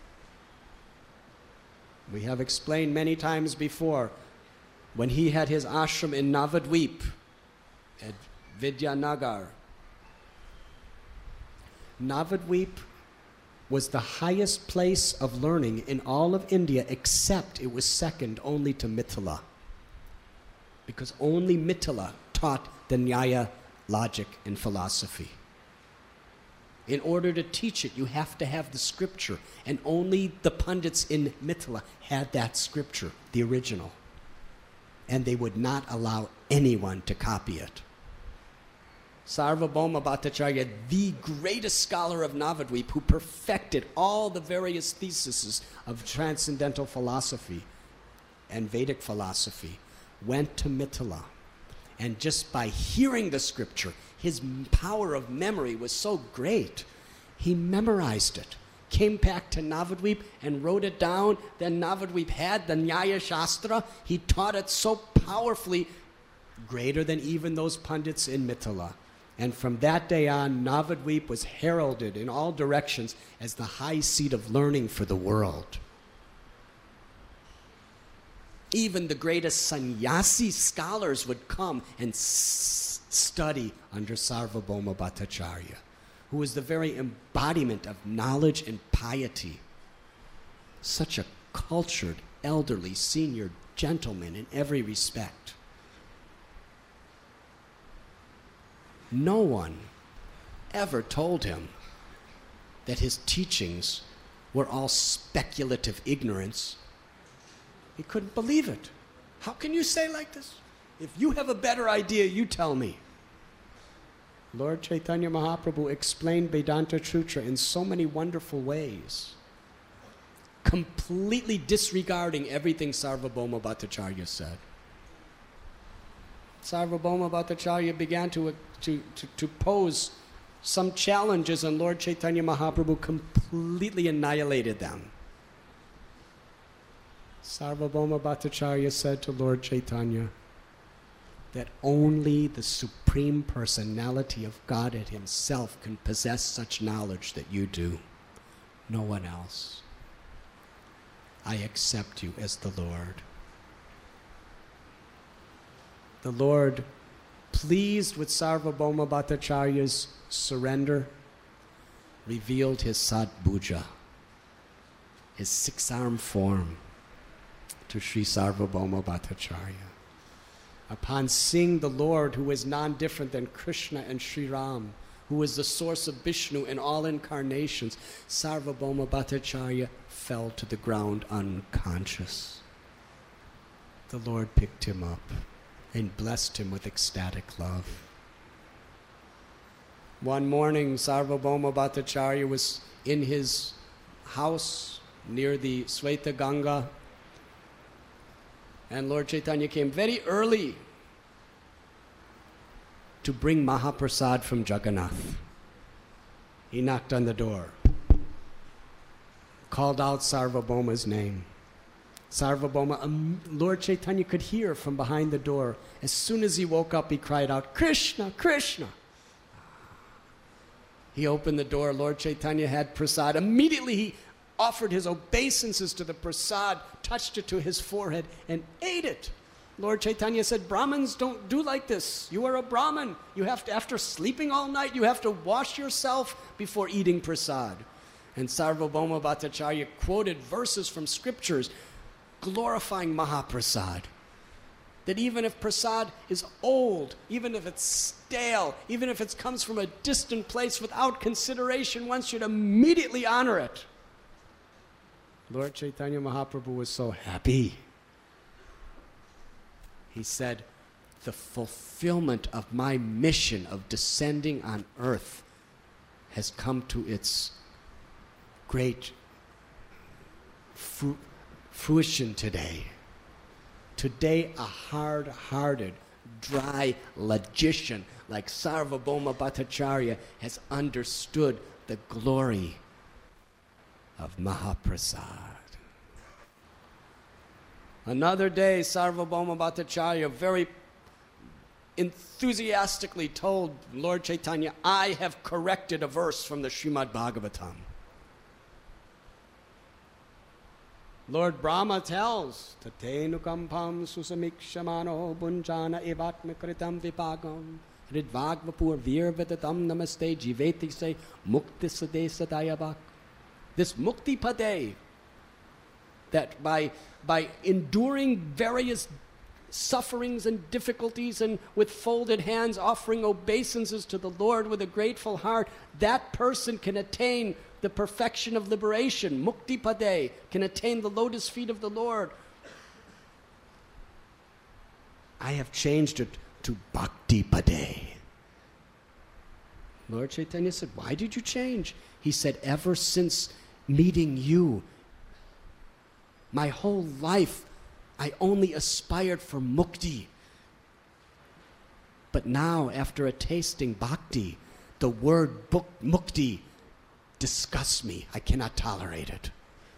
We have explained many times before, when he had his ashram in Navadvip at Vidyanagar. Navadvip was the highest place of learning in all of India, except it was second only to Mithila. Because only Mithila taught the Nyaya, logic, and philosophy. In order to teach it, you have to have the scripture, and only the pundits in Mithila had that scripture, the original. And they would not allow anyone to copy it. Sarvabhauma Bhattacharya, the greatest scholar of Navadvip, who perfected all the various theses of transcendental philosophy and Vedic philosophy, went to Mithila. And just by hearing the scripture, his power of memory was so great, he memorized it, came back to Navadvip and wrote it down. Then Navadvip had the Nyaya Shastra. He taught it so powerfully, greater than even those pundits in Mithila. And from that day on, Navadvip was heralded in all directions as the high seat of learning for the world. Even the greatest sannyasi scholars would come and study under Sarvabhauma Bhattacharya, who was the very embodiment of knowledge and piety. Such a cultured, elderly, senior gentleman in every respect. No one ever told him that his teachings were all speculative ignorance. He couldn't believe it. How can you say like this? If you have a better idea, you tell me. Lord Chaitanya Mahaprabhu explained Vedanta Sutra in so many wonderful ways, completely disregarding everything Sarvabhauma Bhattacharya said. Sarvabhauma Bhattacharya began to pose some challenges, and Lord Chaitanya Mahaprabhu completely annihilated them. Sarvabhauma Bhattacharya said to Lord Chaitanya that only the Supreme Personality of Godhead Himself can possess such knowledge that you do. No one else. I accept you as the Lord. The Lord, pleased with Sarvabhauma Bhattacharya's surrender, revealed his Sadbhuja, his six-arm form, to Sri Sarvabhauma Bhattacharya. Upon seeing the Lord, who is non-different than Krishna and Sri Ram, who is the source of Vishnu in all incarnations, Sarvabhauma Bhattacharya fell to the ground unconscious. The Lord picked him up and blessed him with ecstatic love. One morning, Sarvabhauma Bhattacharya was in his house near the Sweta Ganga, and Lord Chaitanya came very early to bring Mahaprasad from Jagannath. He knocked on the door, called out Sarvabhauma's name. Sarvabhauma, Lord Chaitanya could hear from behind the door. As soon as he woke up, he cried out, Krishna, Krishna. He opened the door. Lord Chaitanya had prasad. Immediately he offered his obeisances to the prasad, touched it to his forehead, and ate it. Lord Chaitanya said, Brahmins don't do like this. You are a Brahmin. You have to, after sleeping all night, you have to wash yourself before eating prasad. And Sarvabhauma Bhattacharya quoted verses from scriptures glorifying Mahaprasad. That even if prasad is old, even if it's stale, even if it comes from a distant place without consideration, one should immediately honor it. Lord Chaitanya Mahaprabhu was so happy. He said, the fulfillment of my mission of descending on earth has come to its great fruition today. Today, a hard-hearted, dry logician like Sarvabhauma Bhattacharya has understood the glory of Mahaprasad. Another day, Sarvabhauma Bhattacharya very enthusiastically told Lord Chaitanya, I have corrected a verse from the Srimad Bhagavatam. Lord Brahma tells, Tatenu kampam susamikshamano bunjana evatmakritam vipagam ridvagvapur virvadatam namaste jiveti se mukti sade sadayavak. This mukti pade, that by enduring various sufferings and difficulties and with folded hands offering obeisances to the Lord with a grateful heart, that person can attain the perfection of liberation, mukti pade, can attain the lotus feet of the Lord. I have changed it to bhakti pade. Lord Chaitanya said, why did you change? He said, ever since meeting you, my whole life, I only aspired for mukti. But now, after a tasting bhakti, the word mukti disgusts me. I cannot tolerate it.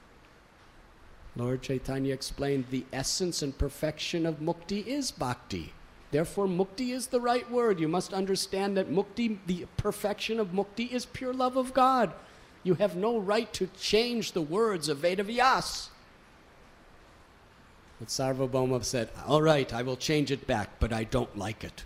Lord Chaitanya explained the essence and perfection of mukti is bhakti. Therefore, mukti is the right word. You must understand that mukti, the perfection of mukti, is pure love of God. You have no right to change the words of Vedavyas. But Sarvabhauma said, all right, I will change it back, but I don't like it.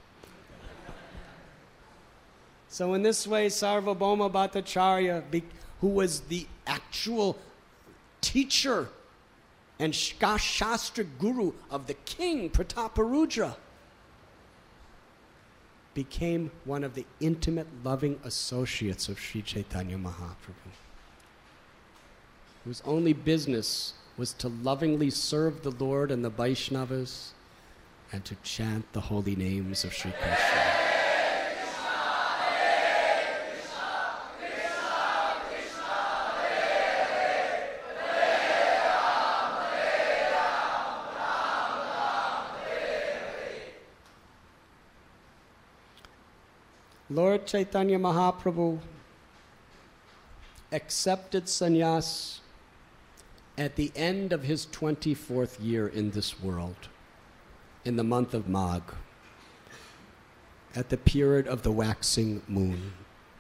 So in this way, Sarvabhauma Bhattacharya, who was the actual teacher and Shastra guru of the king, Prataparudra, became one of the intimate, loving associates of Sri Chaitanya Mahaprabhu, whose only business was to lovingly serve the Lord and the Vaishnavas and to chant the holy names of Sri Krishna. Lord Chaitanya Mahaprabhu accepted sannyas at the end of his 24th year in this world, in the month of Magh, at the period of the waxing moon.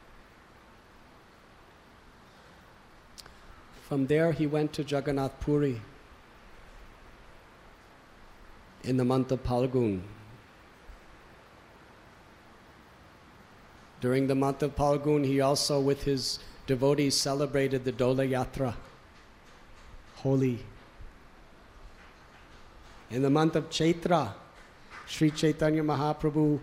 From there he went to Jagannath Puri in the month of Phalgun. During the month of Phalgun, he also, with his devotees, celebrated the Dola Yatra, Holi. In the month of Chaitra, Sri Chaitanya Mahaprabhu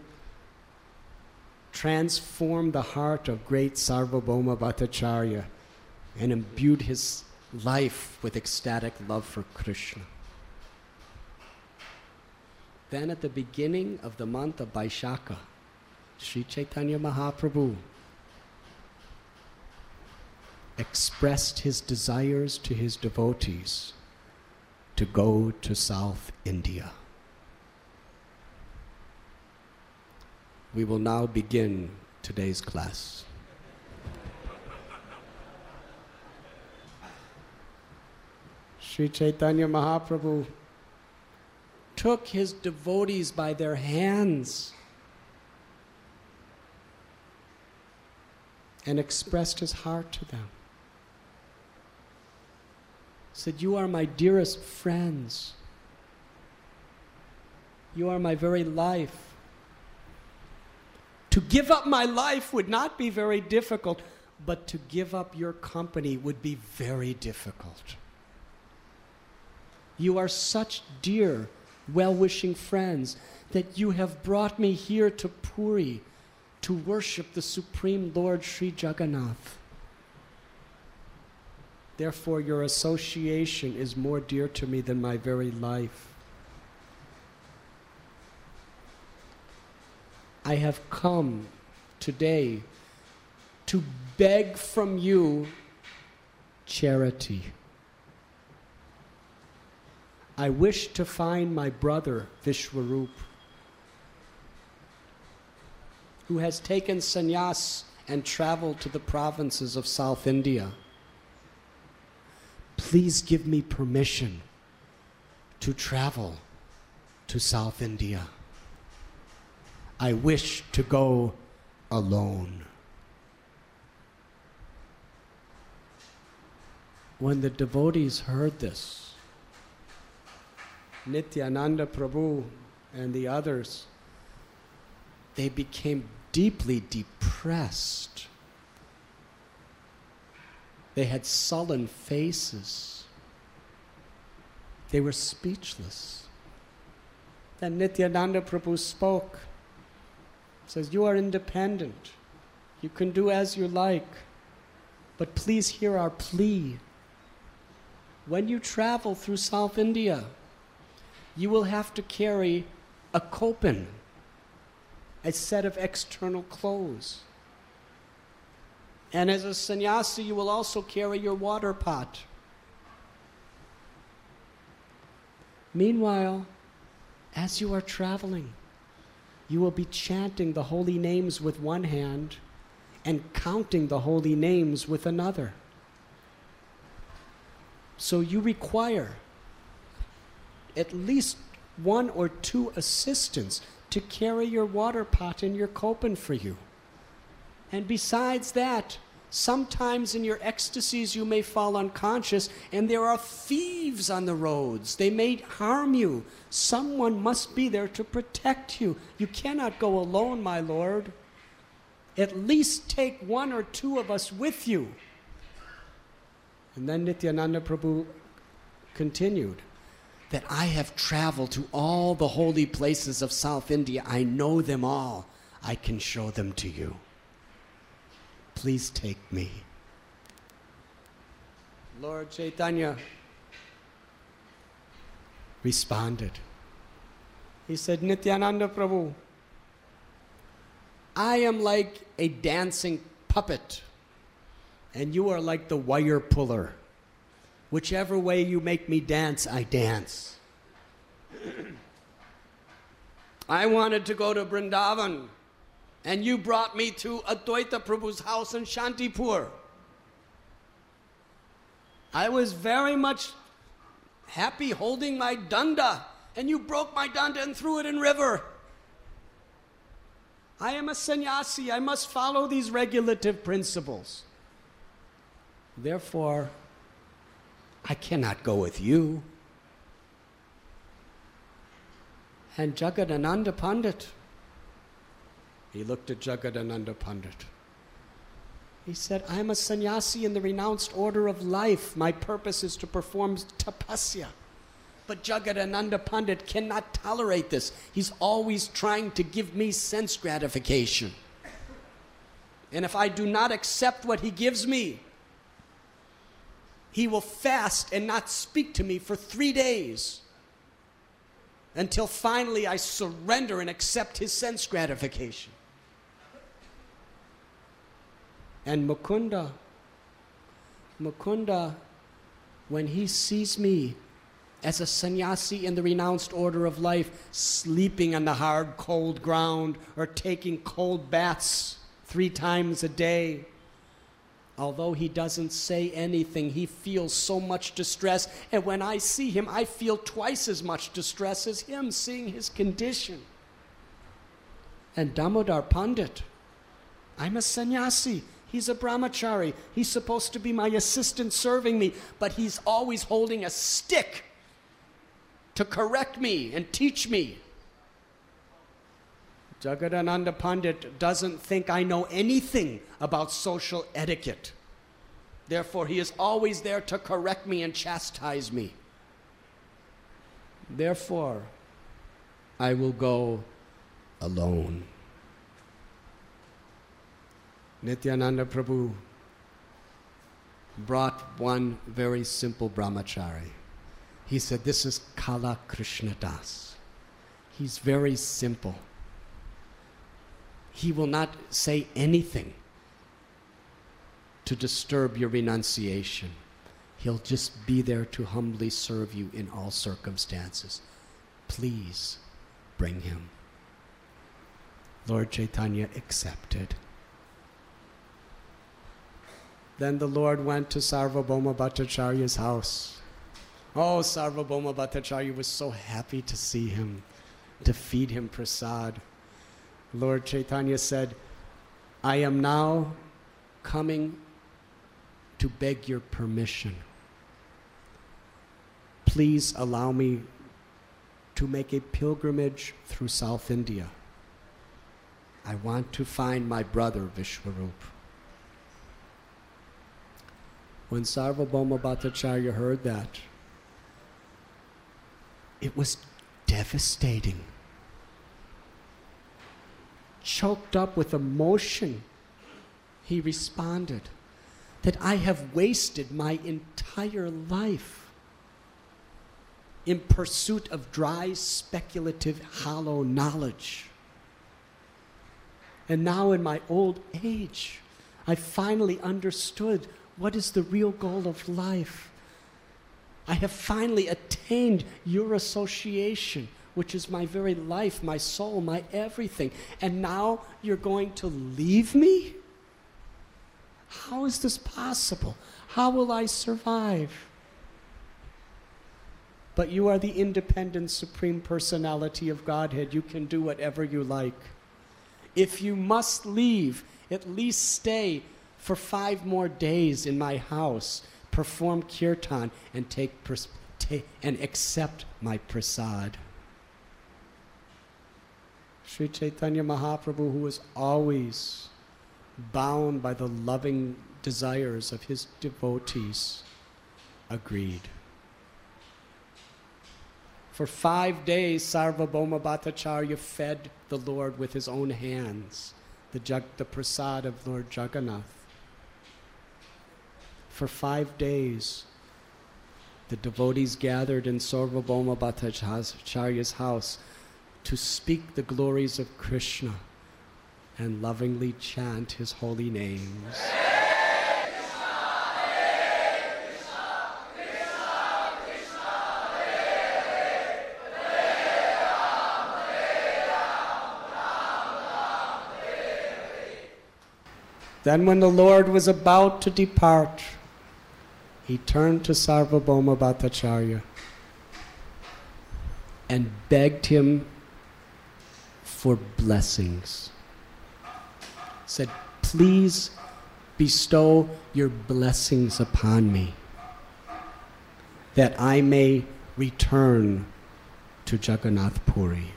transformed the heart of great Sarvabhauma Bhattacharya and imbued his life with ecstatic love for Krishna. Then at the beginning of the month of Vaishakha, Sri Chaitanya Mahaprabhu expressed his desires to his devotees to go to South India. We will now begin today's class. Sri Chaitanya Mahaprabhu took his devotees by their hands and expressed his heart to them. Said, you are my dearest friends. You are my very life. To give up my life would not be very difficult, but to give up your company would be very difficult. You are such dear, well-wishing friends that you have brought me here to Puri to worship the Supreme Lord Sri Jagannath. Therefore, your association is more dear to me than my very life. I have come today to beg from you charity. I wish to find my brother Vishwarup, who has taken sannyas and traveled to the provinces of South India. Please give me permission to travel to South India. I wish to go alone. When the devotees heard this, Nityananda Prabhu and the others, they became deeply depressed. They had sullen faces. They were speechless. Then Nityananda Prabhu spoke. He says, you are independent. You can do as you like. But please hear our plea. When you travel through South India, you will have to carry a kopin, a set of external clothes. And as a sannyasi, you will also carry your water pot. Meanwhile, as you are traveling, you will be chanting the holy names with one hand and counting the holy names with another. So you require at least one or two assistants to carry your water pot and your kopin for you. And besides that, sometimes in your ecstasies you may fall unconscious and there are thieves on the roads. They may harm you. Someone must be there to protect you. You cannot go alone, my Lord. At least take one or two of us with you. And then Nityananda Prabhu continued that I have traveled to all the holy places of South India. I know them all. I can show them to you. Please take me. Lord Chaitanya responded. He said, Nityananda Prabhu, I am like a dancing puppet, and you are like the wire puller. Whichever way you make me dance, I dance. I wanted to go to Vrindavan, and you brought me to Advaita Prabhu's house in Shantipur. I was very much happy holding my danda, and you broke my danda and threw it in river. I am a sannyasi. I must follow these regulative principles. Therefore, I cannot go with you. And Jagadananda Pandit, he looked at Jagadananda Pandit. He said, I'm a sannyasi in the renounced order of life. My purpose is to perform tapasya. But Jagadananda Pandit cannot tolerate this. He's always trying to give me sense gratification. And if I do not accept what he gives me, he will fast and not speak to me for 3 days until finally I surrender and accept his sense gratification. And Mukunda, when he sees me as a sannyasi in the renounced order of life, sleeping on the hard, cold ground or taking cold baths 3 times a day, although he doesn't say anything, he feels so much distress. And when I see him, I feel twice as much distress as him, seeing his condition. And Damodar Pandit, I'm a sannyasi. He's a brahmachari. He's supposed to be my assistant serving me, but he's always holding a stick to correct me and teach me. Jagadananda Pandit doesn't think I know anything about social etiquette. Therefore, he is always there to correct me and chastise me. Therefore, I will go alone. Nityananda Prabhu brought one very simple brahmachari. He said, this is Kala Krishna Das. He's very simple. he will not say anything to disturb your renunciation. He'll just be there to humbly serve you in all circumstances. Please bring him. Lord Chaitanya accepted. Then the Lord went to Sarvabhauma Bhattacharya's house. Oh, Sarvabhauma Bhattacharya was so happy to see him, to feed him prasad. Lord Chaitanya said, I am now coming to beg your permission. Please allow me to make a pilgrimage through South India. I want to find my brother Vishwarup. When Sarvabhauma Bhattacharya heard that, it was devastating. Choked up with emotion, he responded that I have wasted my entire life in pursuit of dry, speculative, hollow knowledge. And now in my old age, I finally understood what is the real goal of life. I have finally attained your association, which is my very life, my soul, my everything. And now you're going to leave me? How is this possible? How will I survive? But you are the independent Supreme Personality of Godhead. You can do whatever you like. If you must leave, at least stay for 5 more days in my house, perform kirtan, and and accept my prasad. Sri Chaitanya Mahaprabhu, who was always bound by the loving desires of his devotees, agreed. For 5 days, Sarvabhauma Bhattacharya fed the Lord with his own hands, the prasad of Lord Jagannath. For 5 days, the devotees gathered in Sarvabhauma Bhattacharya's house to speak the glories of Krishna and lovingly chant his holy names. Then when the Lord was about to depart, he turned to Sarvabhauma Bhattacharya and begged him for blessings. Said, please bestow your blessings upon me, that I may return to Jagannath Puri.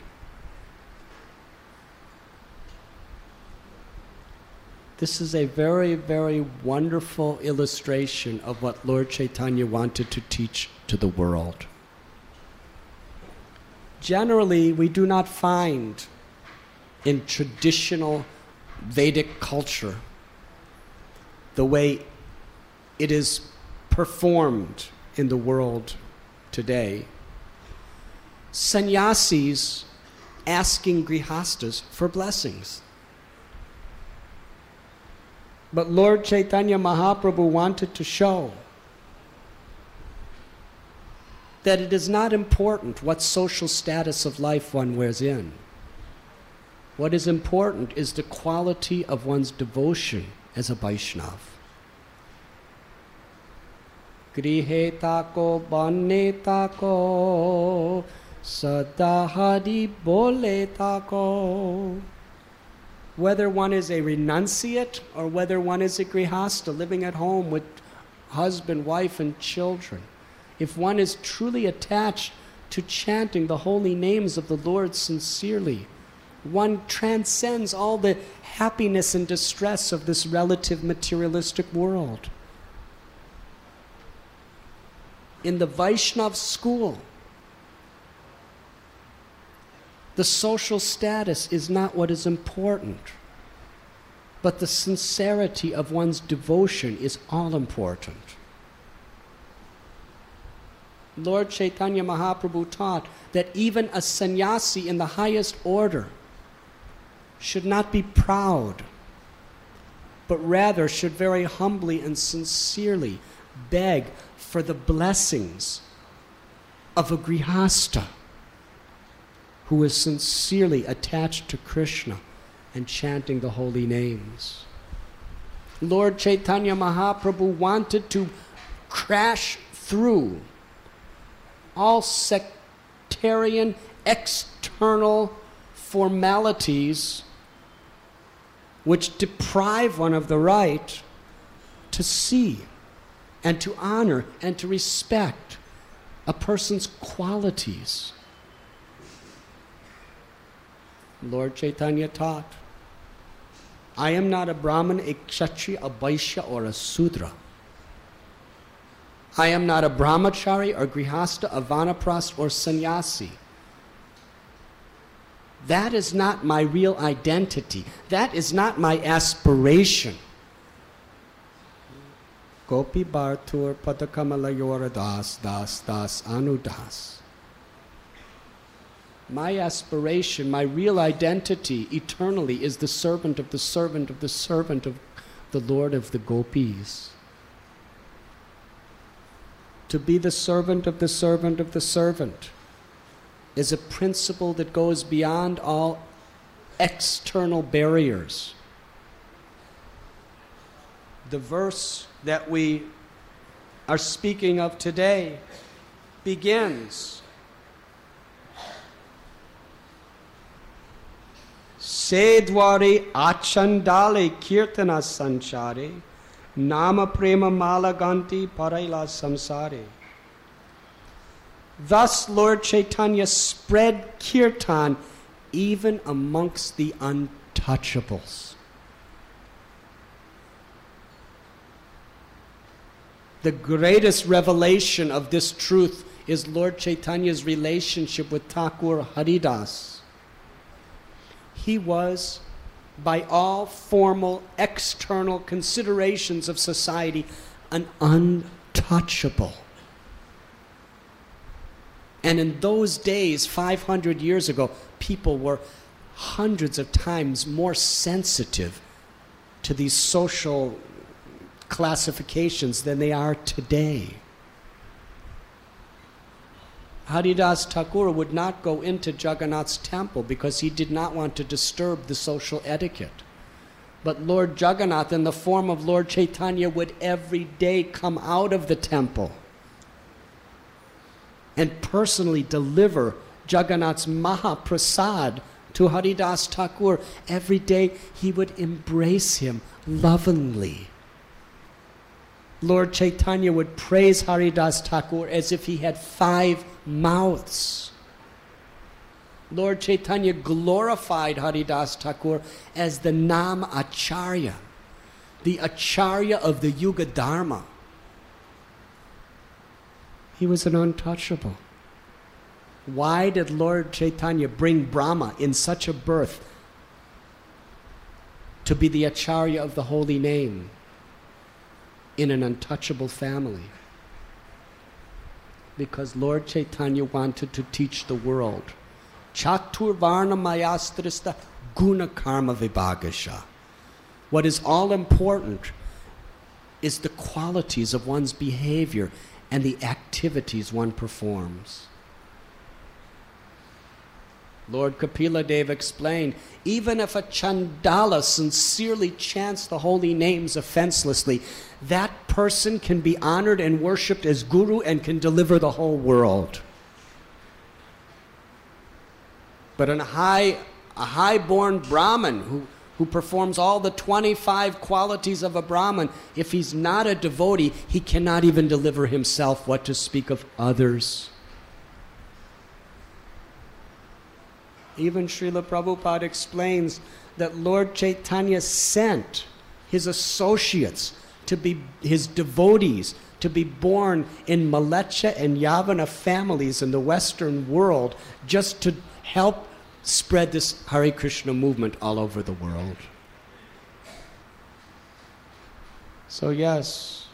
This is a very, very wonderful illustration of what Lord Chaitanya wanted to teach to the world. Generally, we do not find in traditional Vedic culture the way it is performed in the world today. Sannyasis asking grihastas for blessings. But Lord Chaitanya Mahaprabhu wanted to show that it is not important what social status of life one wears in. What is important is the quality of one's devotion as a Vaishnava. Grihe tako banne tako sada hari bole tako. Whether one is a renunciate or whether one is a grihasta living at home with husband, wife, and children, if one is truly attached to chanting the holy names of the Lord sincerely, one transcends all the happiness and distress of this relative materialistic world. In the Vaishnava school, the social status is not what is important, but the sincerity of one's devotion is all important. Lord Chaitanya Mahaprabhu taught that even a sannyasi in the highest order should not be proud, but rather should very humbly and sincerely beg for the blessings of a grihasta who is sincerely attached to Krishna and chanting the holy names. Lord Chaitanya Mahaprabhu wanted to crash through all sectarian external formalities which deprive one of the right to see and to honor and to respect a person's qualities. Lord Chaitanya taught, I am not a Brahmin, a Kshatriya, a Vaishya, or a Sudra. I am not a Brahmachari or Grihasta, a Vanaprast, or Sannyasi. That is not my real identity. That is not my aspiration. Gopi Bhartur Padakamala Yoradas Das Das Anudas. My aspiration, my real identity eternally is the servant of the servant of the servant of the Lord of the Gopis. To be the servant of the servant of the servant is a principle that goes beyond all external barriers. The verse that we are speaking of today begins, Sedwari achandale kirtana sanchare, nama prema malaganti paraila samsare. Thus Lord Chaitanya spread kirtan even amongst the untouchables. The greatest revelation of this truth is Lord Chaitanya's relationship with Thakur Haridas. He was, by all formal external considerations of society, an untouchable. And in those days, 500 years ago, people were hundreds of times more sensitive to these social classifications than they are today. Haridas Thakur would not go into Jagannath's temple because he did not want to disturb the social etiquette. But Lord Jagannath, in the form of Lord Chaitanya, would every day come out of the temple and personally deliver Jagannath's Mahaprasad to Haridas Thakur. Every day he would embrace him lovingly. Lord Chaitanya would praise Haridas Thakur as if he had 5 mouths. Lord Chaitanya glorified Haridas Thakur as the Nam Acharya, the Acharya of the Yuga Dharma. He was an untouchable. Why did Lord Chaitanya bring Brahma in such a birth to be the Acharya of the holy name in an untouchable family? Because Lord Chaitanya wanted to teach the world. Chatur Varna Mayastrista Guna Karma Vibhagasha. What is all important is the qualities of one's behavior and the activities one performs. Lord Kapila Dev explained, even if a Chandala sincerely chants the holy names offenselessly, that person can be honored and worshipped as guru and can deliver the whole world. But a high-born Brahmin who performs all the 25 qualities of a Brahmin, if he's not a devotee, he cannot even deliver himself, what to speak of others. Even Srila Prabhupada explains that Lord Chaitanya sent his associates to be his devotees, to be born in Malecha and Yavana families in the Western world, just to help spread this Hare Krishna movement all over the world. So yes,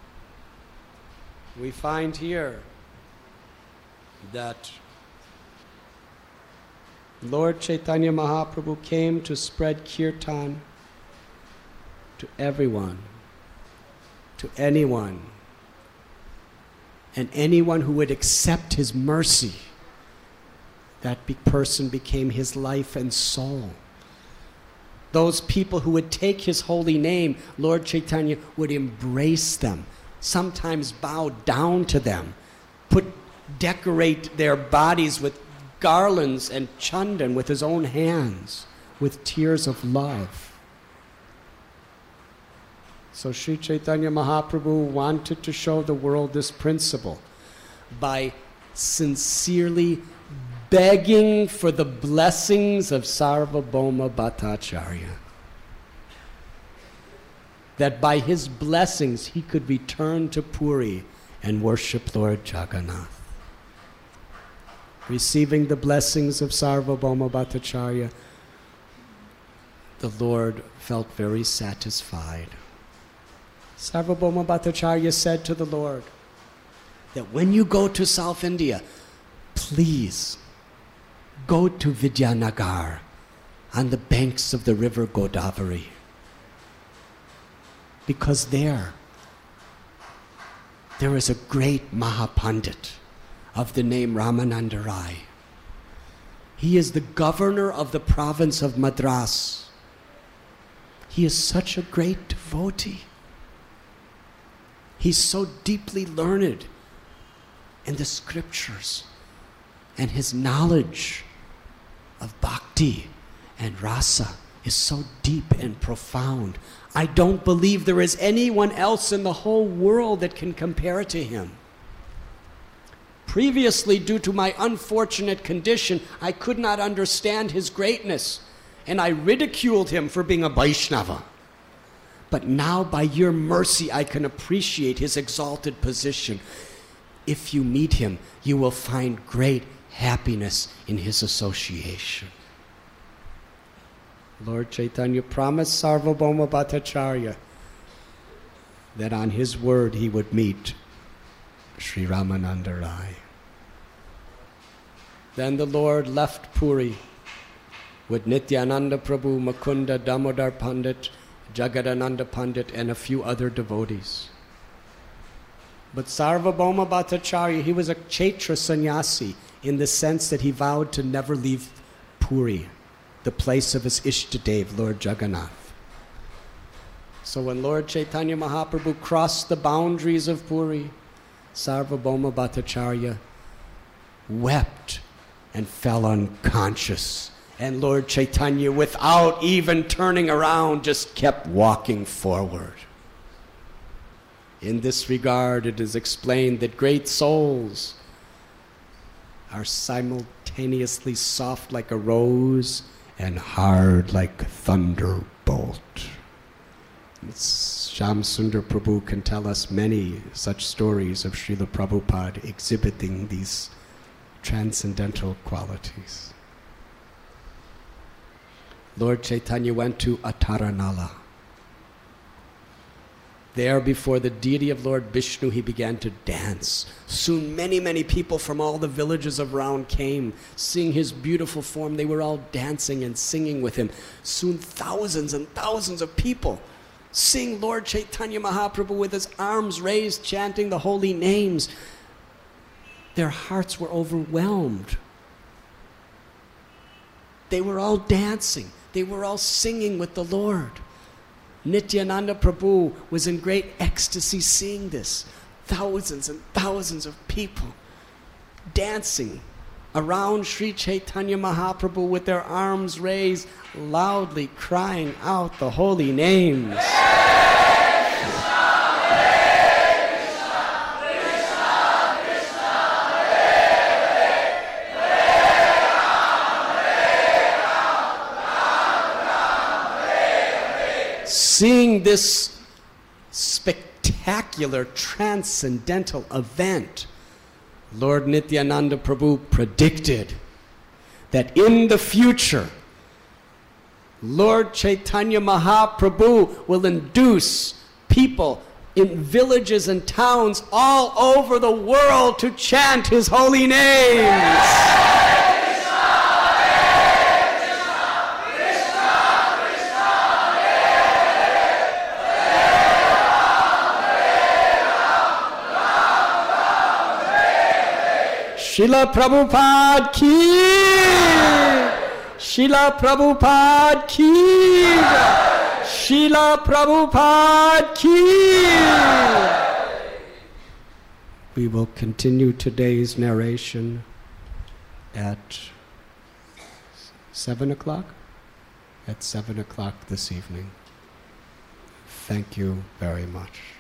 we find here that Lord Chaitanya Mahaprabhu came to spread kirtan to everyone, to anyone, and anyone who would accept his mercy. That person became his life and soul. Those people who would take his holy name, Lord Chaitanya would embrace them, sometimes bow down to them, decorate their bodies with garlands and chandan with his own hands, with tears of love. So Sri Chaitanya Mahaprabhu wanted to show the world this principle by sincerely begging for the blessings of Sarvabhauma Bhattacharya, that by his blessings he could return to Puri and worship Lord Jagannath. Receiving the blessings of Sarvabhauma Bhattacharya, the Lord felt very satisfied. Sarvabhauma Bhattacharya said to the Lord that when you go to South India, please go to Vidyanagar on the banks of the river Godavari, because there is a great Mahapandit of the name Ramananda Rai. He is the governor of the province of Madras. He is such a great devotee. He's so deeply learned in the scriptures, and his knowledge of bhakti and rasa is so deep and profound. I don't believe there is anyone else in the whole world that can compare to him. Previously, due to my unfortunate condition, I could not understand his greatness, and I ridiculed him for being a Vaishnava. But now, by your mercy, I can appreciate his exalted position. If you meet him, you will find great happiness in his association. Lord Chaitanya promised Sarvabhauma Bhattacharya that on his word he would meet Sri Ramananda Rai. Then the Lord left Puri with Nityananda Prabhu, Mukunda, Damodar Pandit, Jagadananda Pandit, and a few other devotees. But Sarvabhauma Bhattacharya, he was a Kshetra sannyasi in the sense that he vowed to never leave Puri, the place of his Ishtadev, Lord Jagannath. So when Lord Chaitanya Mahaprabhu crossed the boundaries of Puri, Sarvabhauma Bhattacharya wept and fell unconscious. And Lord Chaitanya, without even turning around, just kept walking forward. In this regard, it is explained that great souls are simultaneously soft like a rose and hard like a thunderbolt. Shyam Sundar Prabhu can tell us many such stories of Srila Prabhupada exhibiting these transcendental qualities. Lord Chaitanya went to Ataranala. There, before the deity of Lord Vishnu, he began to dance. Soon many, many people from all the villages around came, seeing his beautiful form. They were all dancing and singing with him. Soon thousands and thousands of people seeing Lord Chaitanya Mahaprabhu with his arms raised, chanting the holy names. Their hearts were overwhelmed. They were all dancing. They were all singing with the Lord. Nityananda Prabhu was in great ecstasy seeing this. Thousands and thousands of people dancing around Sri Chaitanya Mahaprabhu with their arms raised, loudly crying out the holy names. Seeing this spectacular, transcendental event, Lord Nityananda Prabhu predicted that in the future, Lord Chaitanya Mahaprabhu will induce people in villages and towns all over the world to chant his holy names. Srila Prabhupada ki! Srila Prabhupada ki! Srila Prabhupada ki! We will continue today's narration at 7 o'clock? At 7 o'clock this evening. Thank you very much.